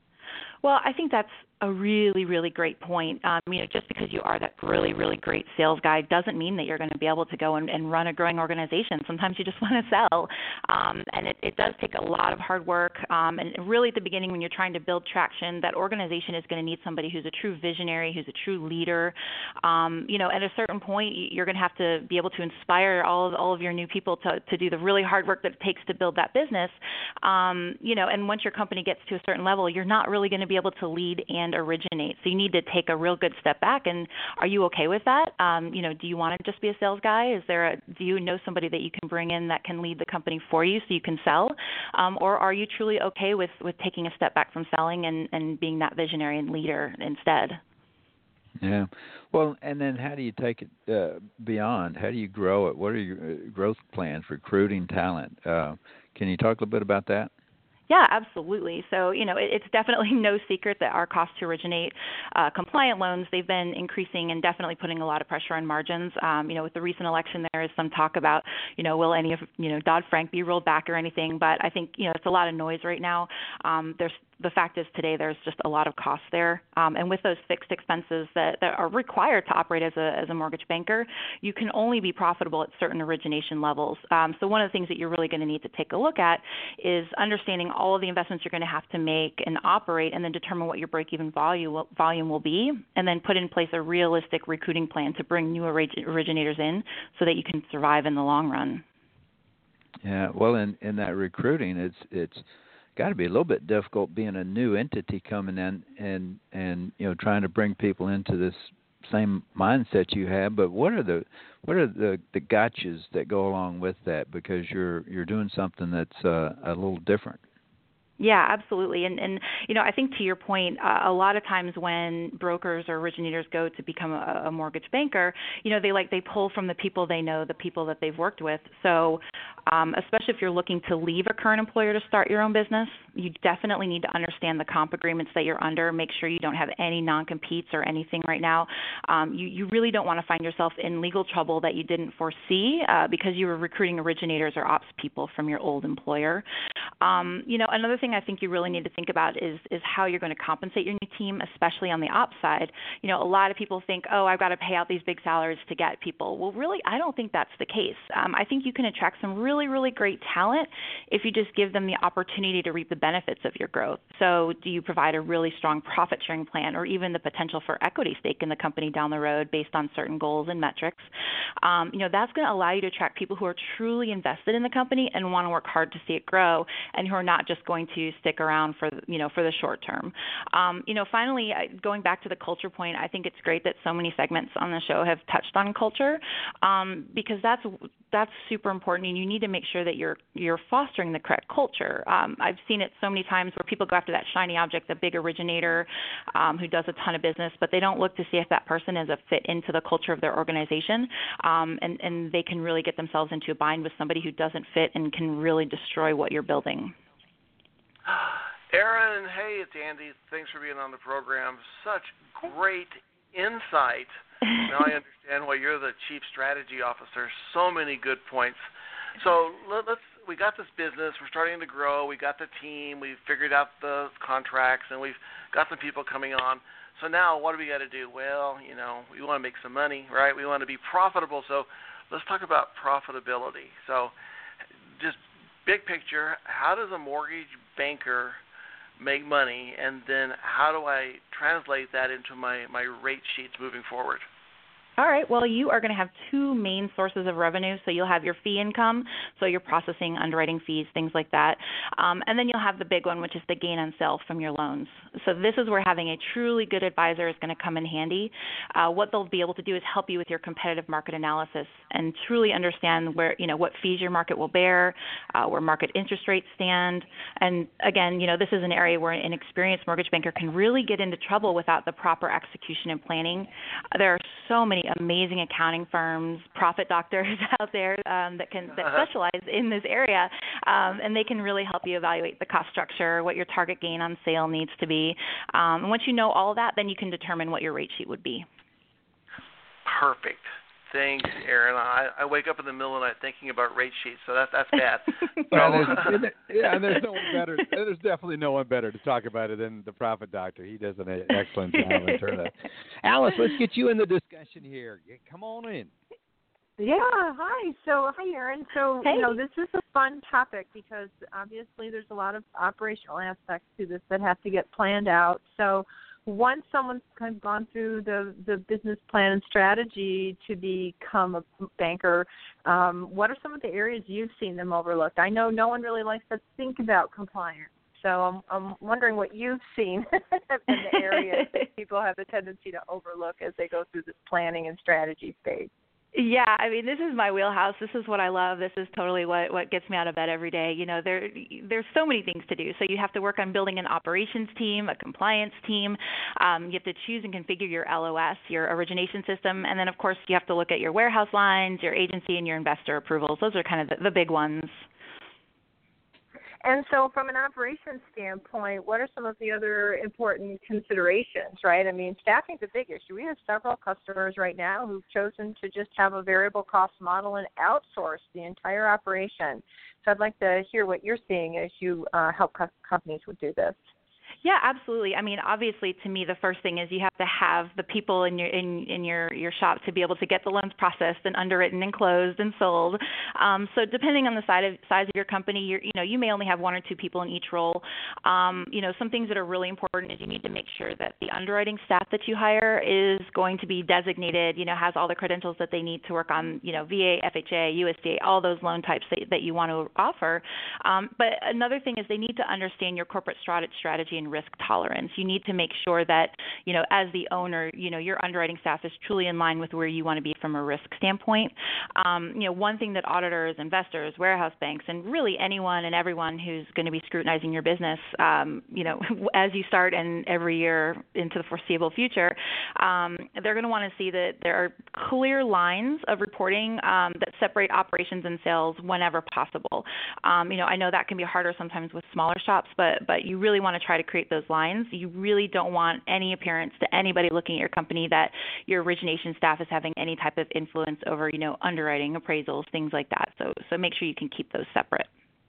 Well, I think that's a really, really great point. Um, you know, just because you are that really, really great sales guy doesn't mean that you're going to be able to go and, and run a growing organization. Sometimes you just want to sell, um, and it, it does take a lot of hard work. Um, and really, at the beginning, when you're trying to build traction, that organization is going to need somebody who's a true visionary, who's a true leader. Um, you know, at a certain point, you're going to have to be able to inspire all of all of your new people to to do the really hard work that it takes to build that business. Um, you know, and once your company gets to a certain level, you're not really going to be able to lead and originate. So you need to take a real good step back. And are you okay with that? Um, you know, do you want to just be a sales guy? Is there a, do you know somebody that you can bring in that can lead the company for you so you can sell? Um, or are you truly okay with, with taking a step back from selling and, and being that visionary and leader instead? Yeah. Well, and then how do you take it uh, beyond? How do you grow it? What are your growth plans, recruiting talent? Uh, can you talk a little bit about that? Yeah, absolutely. So, you know, it, it's definitely no secret that our cost to originate uh, compliant loans, they've been increasing and definitely putting a lot of pressure on margins. Um, you know, with the recent election, there is some talk about, you know, will any of, you know, Dodd-Frank be rolled back or anything? But I think, you know, it's a lot of noise right now. Um, there's the fact is today there's just a lot of costs there. Um, and with those fixed expenses that, that are required to operate as a, as a mortgage banker, you can only be profitable at certain origination levels. Um, so one of the things that you're really going to need to take a look at is understanding all of the investments you're going to have to make and operate, and then determine what your break-even volume, volume will be, and then put in place a realistic recruiting plan to bring new orig- originators in so that you can survive in the long run. Yeah, well, in, in that recruiting, it's it's got to be a little bit difficult being a new entity coming in and and you know trying to bring people into this same mindset you have. But what are the what are the, the gotchas that go along with that? Because you're you're doing something that's uh, a little different. Yeah, absolutely. And, and you know, I think to your point, uh, a lot of times when brokers or originators go to become a, a mortgage banker, you know, they like they pull from the people they know, the people that they've worked with. So um, especially if you're looking to leave a current employer to start your own business, you definitely need to understand the comp agreements that you're under. Make sure you don't have any non-competes or anything right now. Um, you, you really don't want to find yourself in legal trouble that you didn't foresee uh, because you were recruiting originators or ops people from your old employer. Um, you know, another thing I think you really need to think about is is how you're going to compensate your new team, especially on the ops side. You know, a lot of people think, oh, I've got to pay out these big salaries to get people. Well, really, I don't think that's the case. Um, I think you can attract some really, really great talent if you just give them the opportunity to reap the benefits of your growth. So do you provide a really strong profit sharing plan, or even the potential for equity stake in the company down the road based on certain goals and metrics? Um, you know, that's going to allow you to attract people who are truly invested in the company and want to work hard to see it grow, and who are not just going to stick around for, you know, for the short term. Um, you know, finally, going back to the culture point, I think it's great that so many segments on the show have touched on culture, um, because that's that's super important, and you need to make sure that you're you're fostering the correct culture. Um, I've seen it so many times where people go after that shiny object, the big originator um, who does a ton of business, but they don't look to see if that person is a fit into the culture of their organization, um, and, and they can really get themselves into a bind with somebody who doesn't fit and can really destroy what you're building. Aaron, hey, it's Andy. Thanks for being on the program. Such great insight. Now I understand why you're the chief strategy officer. So many good points. So let's. We got this business. We're starting to grow. We got the team. We've figured out the contracts, and we've got some people coming on. So now what do we got to do? Well, you know, we want to make some money, right? We want to be profitable. So let's talk about profitability. So just big picture, how does a mortgage banker make money, and then how do I translate that into my, my rate sheets moving forward? All right. Well, you are going to have two main sources of revenue. So you'll have your fee income, so your processing, underwriting fees, things like that. Um, and then you'll have the big one, which is the gain on sale from your loans. So this is where having a truly good advisor is going to come in handy. Uh, what they'll be able to do is help you with your competitive market analysis and truly understand where, you know, what fees your market will bear, uh, where market interest rates stand. And again, you know, this is an area where an experienced mortgage banker can really get into trouble without the proper execution and planning. There are so many amazing accounting firms, profit doctors out there um, that can that specialize in this area, um, and they can really help you evaluate the cost structure, what your target gain on sale needs to be. Um, and once you know all of that, then you can determine what your rate sheet would be. Perfect. Thanks, Aaron. I, I wake up in the middle of the night thinking about rate sheets, so that, that's bad. Well, there's, yeah, and there's no one better. There's definitely no one better to talk about it than the profit doctor. He does an excellent job in turn. Alice, let's get you in the discussion here. Come on in. Yeah, hi. So, hi, Aaron. So, hey. you know, this is a fun topic because obviously there's a lot of operational aspects to this that have to get planned out. So, once someone's kind of gone through the, the business plan and strategy to become a banker, um, what are some of the areas you've seen them overlooked? I know no one really likes to think about compliance, so I'm, I'm wondering what you've seen in the areas that people have a tendency to overlook as they go through this planning and strategy stage. Yeah, I mean, this is my wheelhouse. This is what I love. This is totally what, what gets me out of bed every day. You know, there there's so many things to do. So you have to work on building an operations team, a compliance team. Um, you have to choose and configure your L O S, your origination system. And then, of course, you have to look at your warehouse lines, your agency, and your investor approvals. Those are kind of the, the big ones. And so from an operations standpoint, what are some of the other important considerations, right? I mean, staffing's a big issue. We have several customers right now who've chosen to just have a variable cost model and outsource the entire operation. So I'd like to hear what you're seeing as you uh, help co- companies would do this. Yeah, absolutely. I mean, obviously, to me, the first thing is you have to have the people in your in, in your, your shop to be able to get the loans processed and underwritten and closed and sold. Um, so, depending on the size of, size of your company, you're, you know, you may only have one or two people in each role. Um, you know, some things that are really important is you need to make sure that the underwriting staff that you hire is going to be designated. You know, has all the credentials that they need to work on. You know, V A, F H A, U S D A, all those loan types that, that you want to offer. Um, but another thing is they need to understand your corporate strategy and risk tolerance. You need to make sure that, you know, as the owner, you know, your underwriting staff is truly in line with where you want to be from a risk standpoint. Um, you know, one thing that auditors, investors, warehouse banks, and really anyone and everyone who's going to be scrutinizing your business, um, you know, as you start and every year into the foreseeable future, um, they're going to want to see that there are clear lines of reporting um, that separate operations and sales whenever possible. Um, you know, I know that can be harder sometimes with smaller shops, but but you really want to try to create those lines. You really don't want any appearance to anybody looking at your company that your origination staff is having any type of influence over, you know, underwriting, appraisals, things like that. So so make sure you can keep those separate.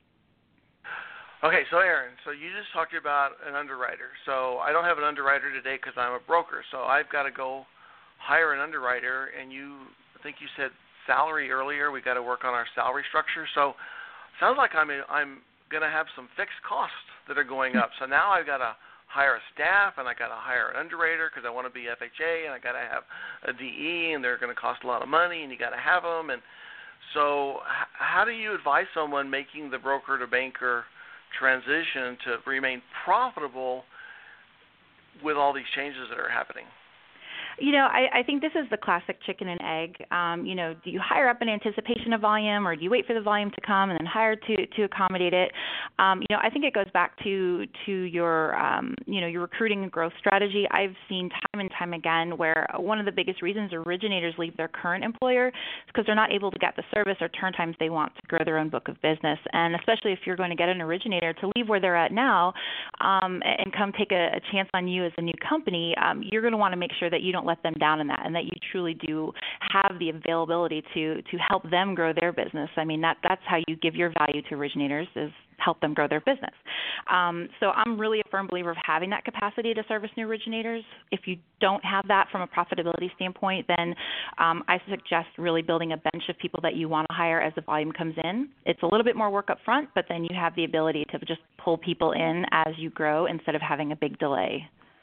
Okay, so Aaron, so you just talked about an underwriter. So I don't have an underwriter today because I'm a broker. So I've got to go hire an underwriter, and you, I think you said salary earlier. We got to work on our salary structure. So sounds like I'm in, I'm going to have some fixed costs that are going up. So now I've got to hire a staff, and I got to hire an underwriter because I want to be F H A, and I got to have a D E, and they're going to cost a lot of money, and you got to have them. And so, h- how do you advise someone making the broker to banker transition to remain profitable with all these changes that are happening? You know, I, I think this is the classic chicken and egg. Um, you know, do you hire up in anticipation of volume, or do you wait for the volume to come and then hire to, to accommodate it? Um, you know, I think it goes back to to your um, you know your recruiting and growth strategy. I've seen time and time again where one of the biggest reasons originators leave their current employer is because they're not able to get the service or turn times they want to grow their own book of business. And especially if you're going to get an originator to leave where they're at now um, and come take a, a chance on you as a new company, um, you're going to want to make sure that you don't let them down in that, and that you truly do have the availability to to help them grow their business. I mean, that that's how you give your value to originators, is help them grow their business. Um, so I'm really a firm believer of having that capacity to service new originators. If you don't have that from a profitability standpoint, then um, I suggest really building a bench of people that you want to hire as the volume comes in. It's a little bit more work up front, but then you have the ability to just pull people in as you grow instead of having a big delay.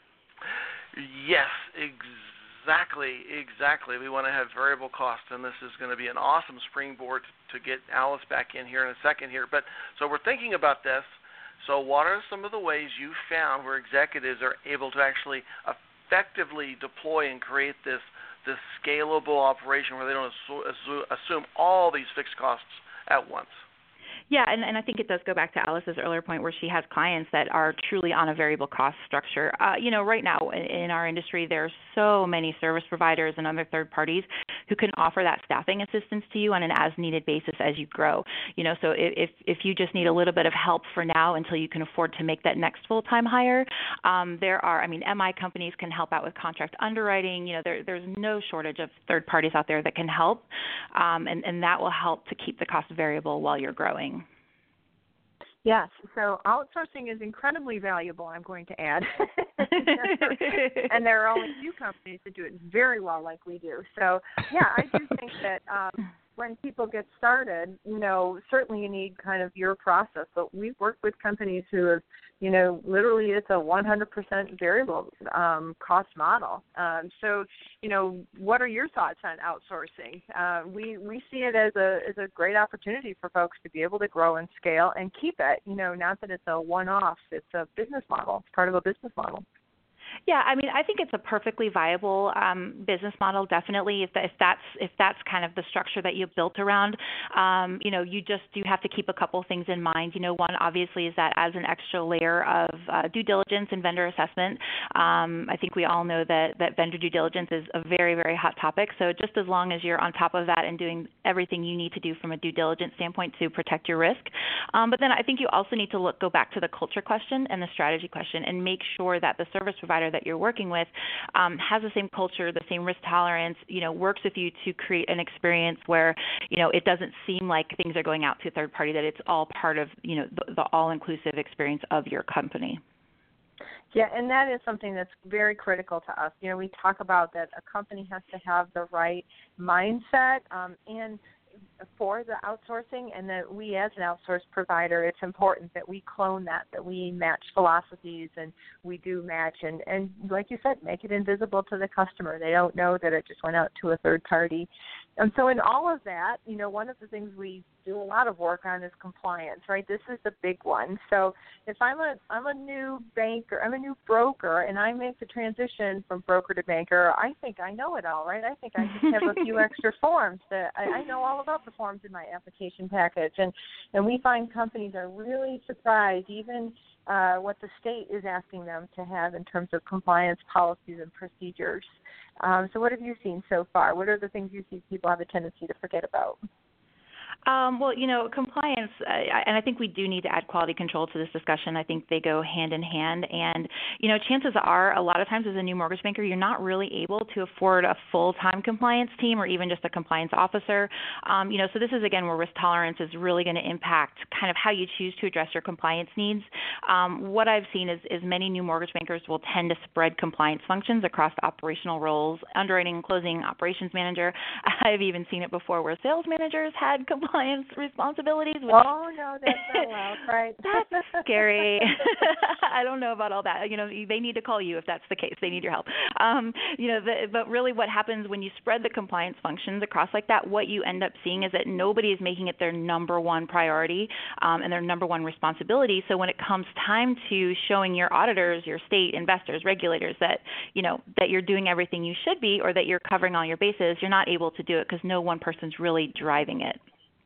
Yes, exactly. Exactly, exactly. We want to have variable costs, and this is going to be an awesome springboard to get Alice back in here in a second here. But so we're thinking about this. So what are some of the ways you found where executives are able to actually effectively deploy and create this this scalable operation where they don't assu- assume all these fixed costs at once? Yeah, and, and I think it does go back to Alice's earlier point where she has clients that are truly on a variable cost structure. Uh, you know, right now in, in our industry, there are so many service providers and other third parties who can offer that staffing assistance to you on an as-needed basis as you grow. You know, so if if you just need a little bit of help for now until you can afford to make that next full-time hire, um, there are, I mean, M I companies can help out with contract underwriting. You know, there, there's no shortage of third parties out there that can help, um, and, and that will help to keep the cost variable while you're growing. Yes, so outsourcing is incredibly valuable, I'm going to add. And there are only a few companies that do it very well like we do. So, yeah, I do think that um, when people get started, you know, certainly you need kind of your process. But we've worked with companies who have, you know, literally it's a one hundred percent variable um, cost model. Um, so, you know, what are your thoughts on outsourcing? Uh, we we see it as a as a great opportunity for folks to be able to grow and scale and keep it. You know, not that it's a one-off; it's a business model. It's part of a business model. Yeah, I mean, I think it's a perfectly viable um, business model. Definitely, if, that, if that's if that's kind of the structure that you've built around, um, you know, you just do have to keep a couple things in mind. You know, one obviously is that as an extra layer of uh, due diligence and vendor assessment. Um, I think we all know that that vendor due diligence is a very very hot topic. So just as long as you're on top of that and doing everything you need to do from a due diligence standpoint to protect your risk, um, but then I think you also need to look go back to the culture question and the strategy question and make sure that the service provider that you're working with um, has the same culture, the same risk tolerance, you know, works with you to create an experience where, you know, it doesn't seem like things are going out to a third party, that it's all part of, you know, the, the all-inclusive experience of your company. Yeah, and that is something that's very critical to us. You know, we talk about that a company has to have the right mindset um, and for the outsourcing, and that we as an outsource provider, it's important that we clone that, that we match philosophies and we do match and, and like you said, make it invisible to the customer. They don't know that it just went out to a third party. And so in all of that, you know, one of the things we do a lot of work on is compliance, right? This is the big one. So if I'm a I'm a new banker, I'm a new broker, and I make the transition from broker to banker, I think I know it all, right? I think I just have a few extra forms that I, I know all about the forms in my application package. And, and we find companies are really surprised, even uh, what the state is asking them to have in terms of compliance policies and procedures. Um, so what have you seen so far? What are the things you see people have a tendency to forget about? Um, well, you know, compliance, uh, and I think we do need to add quality control to this discussion. I think they go hand in hand. And, you know, chances are a lot of times as a new mortgage banker, you're not really able to afford a full-time compliance team or even just a compliance officer. Um, you know, so this is, again, where risk tolerance is really going to impact kind of how you choose to address your compliance needs. Um, what I've seen is, is many new mortgage bankers will tend to spread compliance functions across the operational roles, underwriting, closing, operations manager. I've even seen it before where sales managers had compliance compliance responsibilities. Which oh, no, that's not allowed, right? That's scary. I don't know about all that. You know, they need to call you if that's the case. They need your help. Um, you know, the, but really what happens when you spread the compliance functions across like that, what you end up seeing is that nobody is making it their number one priority um, and their number one responsibility. So when it comes time to showing your auditors, your state investors, regulators that, you know, that you're doing everything you should be or that you're covering all your bases, you're not able to do it because no one person's really driving it.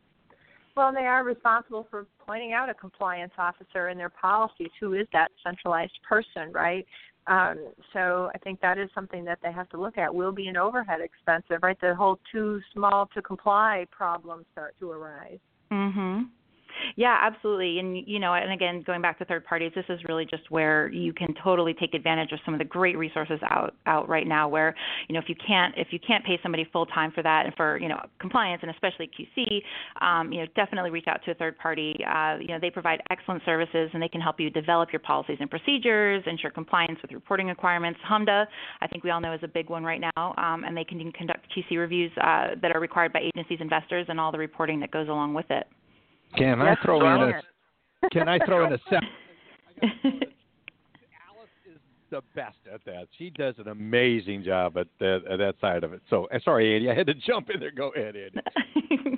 Well, they are responsible for pointing out a compliance officer in their policies who is that centralized person, right? Um, so I think that is something that they have to look at. Will be an overhead expensive, right? The whole too small to comply problems start to arise. Mm-hmm. Yeah, absolutely. And, you know, and again, going back to third parties, this is really just where you can totally take advantage of some of the great resources out, out right now where, you know, if you can't, if you can't pay somebody full time for that and for, you know, compliance and especially Q C, um, you know, definitely reach out to a third party. Uh, you know, they provide excellent services and they can help you develop your policies and procedures, ensure compliance with reporting requirements. HMDA, I think we all know, is a big one right now. Um, and they can conduct Q C reviews uh, that are required by agencies, investors, and all the reporting that goes along with it. Can I throw in a Can I throw in a second? Alice is the best at that. She does an amazing job at that, at that side of it. So, sorry, Andy, I had to jump in there. Go ahead, Andy.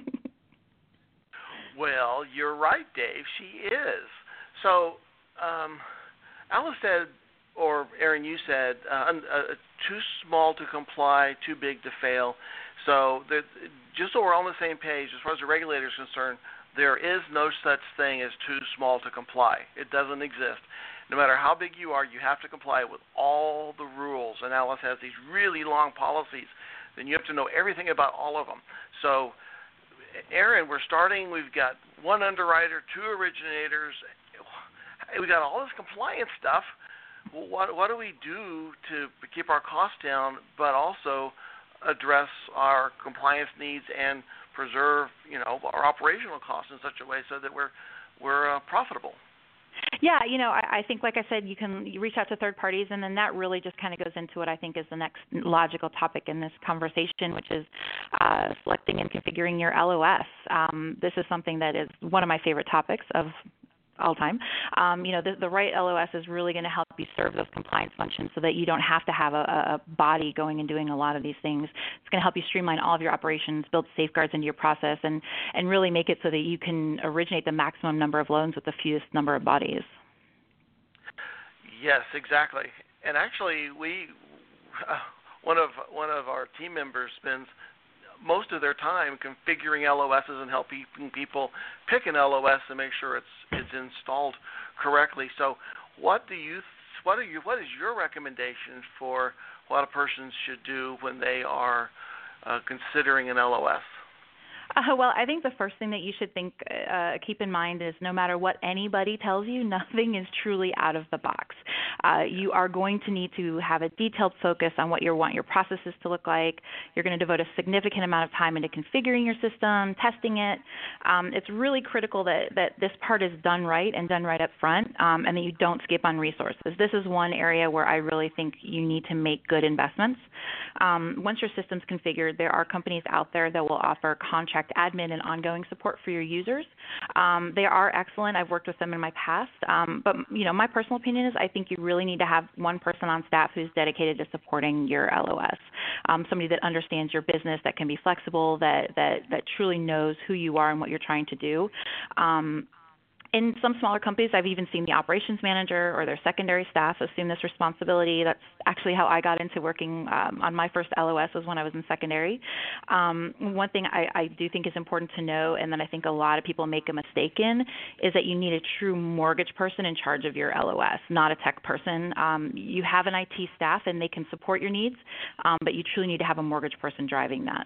Well, you're right, Dave. She is. So, um, Alice said, or Aaron, you said, uh, uh, too small to comply, too big to fail. So, the, just so we're on the same page, as far as the regulator is concerned, there is no such thing as too small to comply. It doesn't exist. No matter how big you are, you have to comply with all the rules. And Alice has these really long policies. Then you have to know everything about all of them. So, Aaron, we're starting. We've got one underwriter, two originators. We've got all this compliance stuff. Well, what, what do we do to keep our costs down, but also address our compliance needs and preserve, you know, our operational costs in such a way so that we're we're uh, profitable? Yeah, you know, I, I think, like I said, you can you reach out to third parties, and then that really just kind of goes into what I think is the next logical topic in this conversation, which is uh, selecting and configuring your L O S. Um, this is something that is one of my favorite topics of all time. Um, you know, the, the right L O S is really going to help you serve those compliance functions so that you don't have to have a, a body going and doing a lot of these things. It's going to help you streamline all of your operations, build safeguards into your process, and, and really make it so that you can originate the maximum number of loans with the fewest number of bodies. Yes, exactly. and actually, we uh, one of one of our team members spends most of their time configuring L O Ss and helping people pick an L O S and make sure it's it's installed correctly. So, what do you what are you what is your recommendation for what a person should do when they are uh, considering an L O S? Uh, well, I think the first thing that you should think, uh, keep in mind is no matter what anybody tells you, nothing is truly out of the box. Uh, you are going to need to have a detailed focus on what you want your processes to look like. You're going to devote a significant amount of time into configuring your system, testing it. Um, it's really critical that, that this part is done right and done right up front, um, and that you don't skip on resources. This is one area where I really think you need to make good investments. Um, once your system's configured, there are companies out there that will offer contract admin and ongoing support for your users. Um, they are excellent. I've worked with them in my past. Um, but, you know, my personal opinion is I think you really need to have one person on staff who's dedicated to supporting your L O S, um, somebody that understands your business, that can be flexible, that, that, that truly knows who you are and what you're trying to do. Um, In some smaller companies, I've even seen the operations manager or their secondary staff assume this responsibility. That's actually how I got into working um, on my first L O S was when I was in secondary. Um, one thing I, I do think is important to know, and that I think a lot of people make a mistake in, is that you need a true mortgage person in charge of your L O S, not a tech person. Um, you have an I T staff, and they can support your needs, um, but you truly need to have a mortgage person driving that.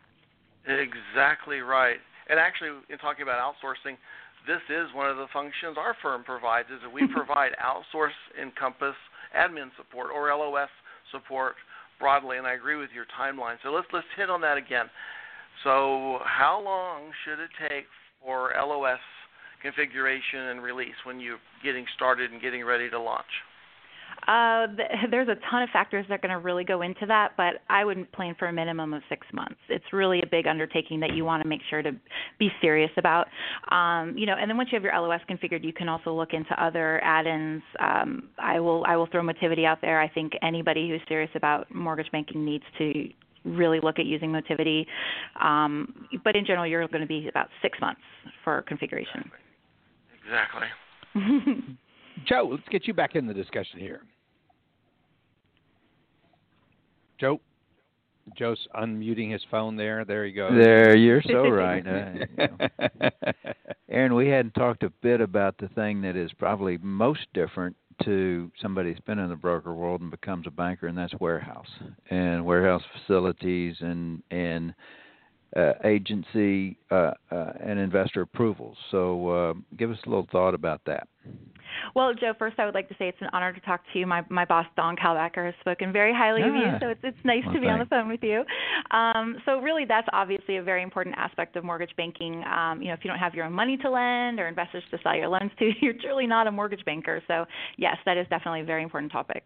Exactly right. And actually, in talking about outsourcing, this is one of the functions our firm provides, is that we provide outsource Encompass admin support or L O S support broadly, and I agree with your timeline. So let's let's hit on that again. So how long should it take for L O S configuration and release when you're getting started and getting ready to launch? Uh, th- there's a ton of factors that are going to really go into that, but I would plan for a minimum of six months. It's really a big undertaking that you want to make sure to be serious about. Um, you know, and then once you have your L O S configured, you can also look into other add-ins. Um, I will I will throw Motivity out there. I think anybody who's serious about mortgage banking needs to really look at using Motivity. Um, but in general, you're going to be about six months for configuration. Exactly. Exactly. Joe, let's get you back in the discussion here. Joe, Joe's unmuting his phone there. There you go. There, you're so right. Uh, you know. Aaron, we hadn't talked a bit about the thing that is probably most different to somebody who's been in the broker world and becomes a banker, and that's warehouse and warehouse facilities and and uh, agency uh, uh, and investor approvals. So uh, give us a little thought about that. Well, Joe, first I would like to say it's an honor to talk to you. My my boss, Don Kalbacher, has spoken very highly ah. of you, so it's it's nice well, to be thanks. on the phone with you. Um, so really, that's obviously a very important aspect of mortgage banking. Um, you know, if you don't have your own money to lend or investors to sell your loans to, you're truly not a mortgage banker. So yes, that is definitely a very important topic.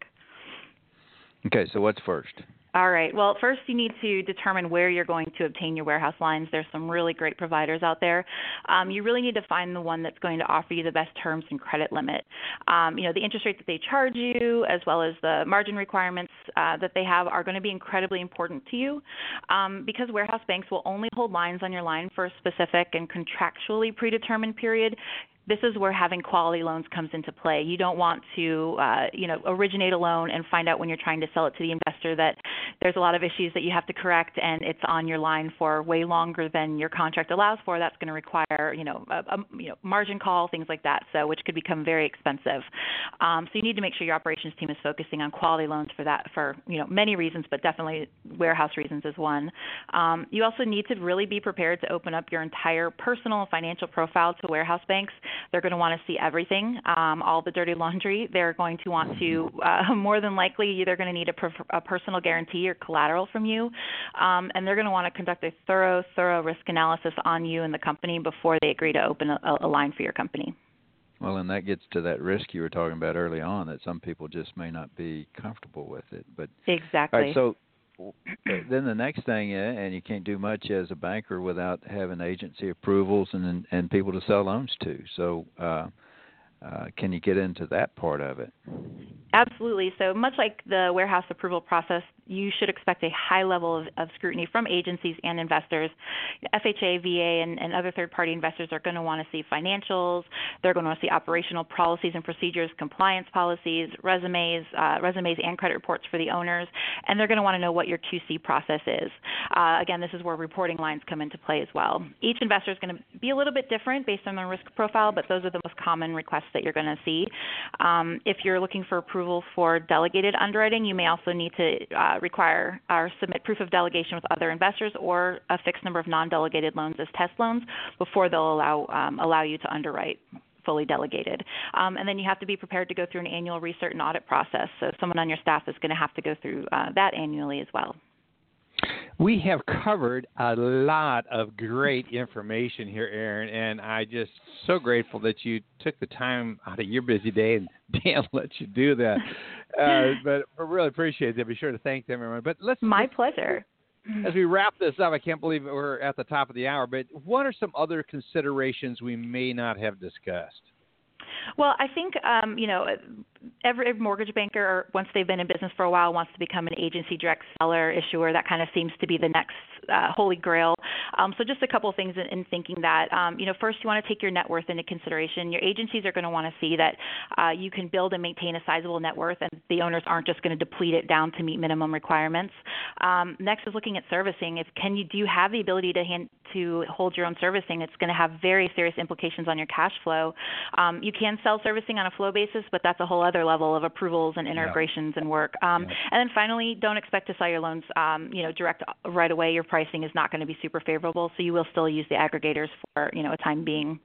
Okay, so what's first? All right. Well, first you need to determine where you're going to obtain your warehouse lines. There's some really great providers out there. Um, you really need to find the one that's going to offer you the best terms and credit limit. Um, you know, the interest rate that they charge you, as well as the margin requirements uh, that they have, are going to be incredibly important to you. Um, because warehouse banks will only hold lines on your line for a specific and contractually predetermined period, this is where having quality loans comes into play. You don't want to, uh, you know, originate a loan and find out when you're trying to sell it to the investor that there's a lot of issues that you have to correct and it's on your line for way longer than your contract allows for. That's going to require, you know, a, a you know, margin call, things like that, so which could become very expensive. Um, so you need to make sure your operations team is focusing on quality loans for that, for, you know, many reasons, but definitely warehouse reasons is one. Um, you also need to really be prepared to open up your entire personal financial profile to warehouse banks. They're going to want to see everything, um, all the dirty laundry. They're going to want to, uh, more than likely, they're going to need a, per- a personal guarantee or collateral from you, um, and they're going to want to conduct a thorough, thorough risk analysis on you and the company before they agree to open a, a line for your company. Well, and that gets to that risk you were talking about early on, that some people just may not be comfortable with it. But exactly. All right, so then the next thing, and you can't do much as a banker without having agency approvals and and people to sell loans to. So uh, uh, can you get into that part of it? Absolutely. So much like the warehouse approval process, you should expect a high level of, of scrutiny from agencies and investors. F H A, V A, and, and other third-party investors are going to want to see financials. They're going to want to see operational policies and procedures, compliance policies, resumes, uh, resumes and credit reports for the owners, and they're going to want to know what your Q C process is. Uh, again, this is where reporting lines come into play as well. Each investor is going to be a little bit different based on their risk profile, but those are the most common requests that you're going to see. Um, if you're looking for approval for delegated underwriting, you may also need to uh, require or submit proof of delegation with other investors or a fixed number of non-delegated loans as test loans before they'll allow um, allow you to underwrite fully delegated. Um, and then you have to be prepared to go through an annual research and audit process. So someone on your staff is going to have to go through uh, that annually as well. We have covered a lot of great information here, Erin, and I just so grateful that you took the time out of your busy day, and Dan let you do that. Uh, but I really appreciate it. Be sure to thank them, everyone. But let's my let's, pleasure. As we wrap this up, I can't believe we're at the top of the hour. But what are some other considerations we may not have discussed? Well, I think, um, you know, every mortgage banker, once they've been in business for a while, wants to become an agency direct seller, issuer. That kind of seems to be the next uh, holy grail. Um, so just a couple of things in, in thinking that, um, you know, first you want to take your net worth into consideration. Your agencies are going to want to see that uh, you can build and maintain a sizable net worth, and the owners aren't just going to deplete it down to meet minimum requirements. Um, next is looking at servicing. If can you do you have the ability to hand, to hold your own servicing? It's going to have very serious implications on your cash flow. Um, you can sell servicing on a flow basis, but that's a whole other level of approvals and integrations yeah. and work. Um, yeah. And then finally, don't expect to sell your loans, um, you know, direct right away. Your pricing is not going to be super favorable, so you will still use the aggregators for, you know, a time being.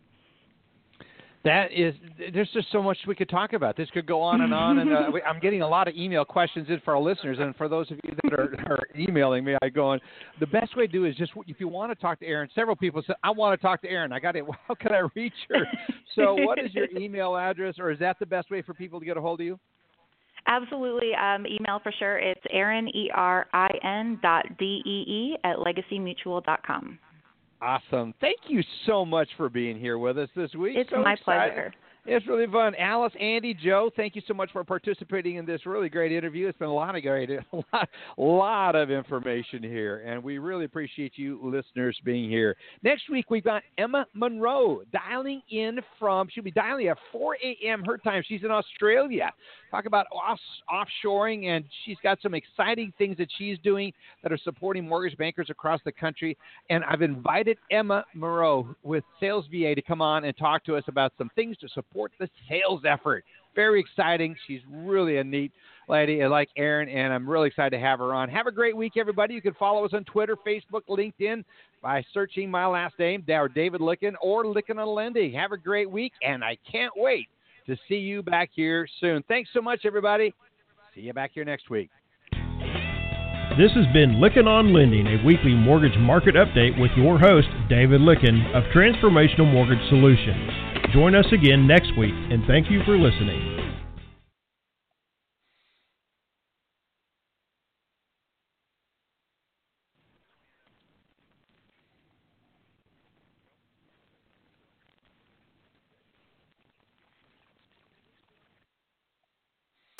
That is, there's just so much we could talk about. This could go on and on, and uh, I'm getting a lot of email questions in for our listeners, and for those of you that are, are emailing me, I go on. The best way to do is just, if you want to talk to Erin, several people say, I want to talk to Erin. I got it. How can I reach her? So what is your email address, or is that the best way for people to get a hold of you? Absolutely. Um, email for sure. It's Erin, E R I N dot D E E at legacy mutual dot com. Awesome. Thank you so much for being here with us this week. It's so my excited. pleasure. It's really fun. Alice, Andy, Joe, thank you so much for participating in this really great interview. It's been a lot of great, a lot, lot of information here, and we really appreciate you listeners being here. Next week, we've got Emma Monroe dialing in from, she'll be dialing at four a.m. her time. She's in Australia. Talk about off, offshoring, and she's got some exciting things that she's doing that are supporting mortgage bankers across the country. And I've invited Emma Monroe with Sales V A to come on and talk to us about some things to support the sales effort. Very exciting. She's really a neat lady like Erin, and I'm really excited to have her on. Have a great week, everybody. You can follow us on Twitter, Facebook, LinkedIn by searching my last name, David Licken, or Licken on Lending. Have a great week, and I can't wait to see you back here soon. Thanks so much, everybody. See you back here next week. This has been Licken on Lending, a weekly mortgage market update with your host, David Licken of Transformational Mortgage Solutions. Join us again next week, and thank you for listening.